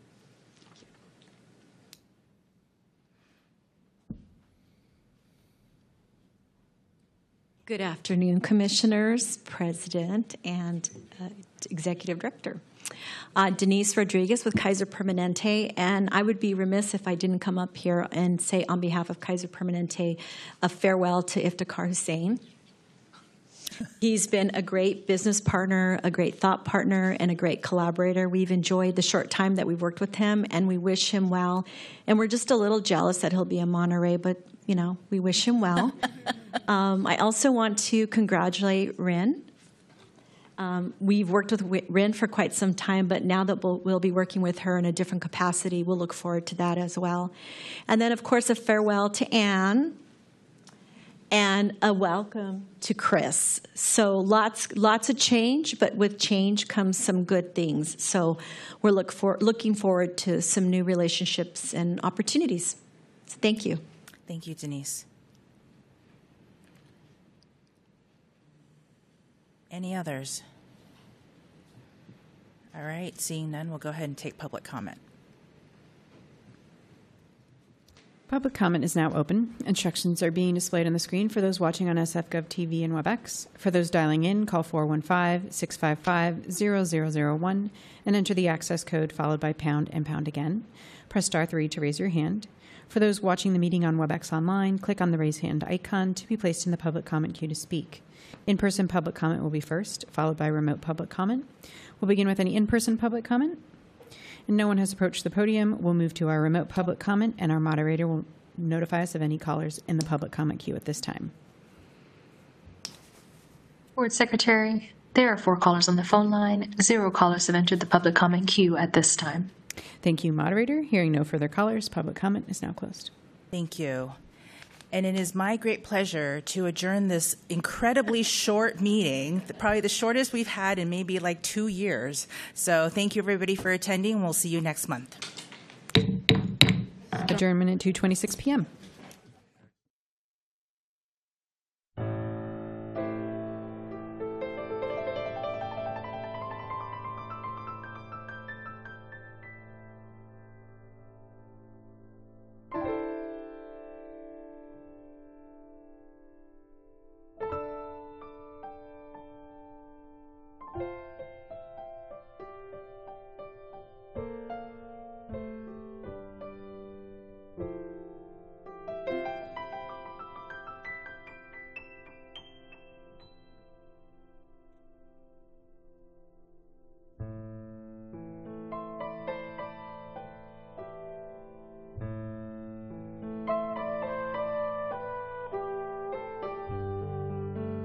Good afternoon, Commissioners, President, and uh, Executive Director. Uh, Denise Rodriguez with Kaiser Permanente, and I would be remiss if I didn't come up here and say on behalf of Kaiser Permanente a farewell to Iftikhar Hussain. He's been a great business partner, a great thought partner, and a great collaborator. We've enjoyed the short time that we've worked with him, and we wish him well. And we're just a little jealous that he'll be in Monterey, but, you know, we wish him well. um, I also want to congratulate Rin. Um, we've worked with Rin for quite some time, but now that we'll, we'll be working with her in a different capacity, we'll look forward to that as well. And then, of course, a farewell to Anne and a welcome to Chris. So lots, lots of change, but with change comes some good things. So we're look for, looking forward to some new relationships and opportunities. So thank you. Thank you, Denise. Any others? All right, seeing none, we'll go ahead and take public comment. Public comment is now open. Instructions are being displayed on the screen for those watching on S F Gov T V and WebEx. For those dialing in, call four one five, six five five, zero zero zero one and enter the access code followed by pound and pound again. Press star three to raise your hand. For those watching the meeting on WebEx online, click on the raise hand icon to be placed in the public comment queue to speak. In-person public comment will be first, followed by remote public comment. We'll begin with any in-person public comment. And no one has approached the podium. We'll move to our remote public comment, and our moderator will notify us of any callers in the public comment queue at this time. Board Secretary, there are four callers on the phone line. Zero callers have entered the public comment queue at this time. Thank you, moderator. Hearing no further callers, public comment is now closed. Thank you. And it is my great pleasure to adjourn this incredibly short meeting, probably the shortest we've had in maybe like two years. So thank you, everybody, for attending. We'll see you next month. Adjournment at two twenty-six p m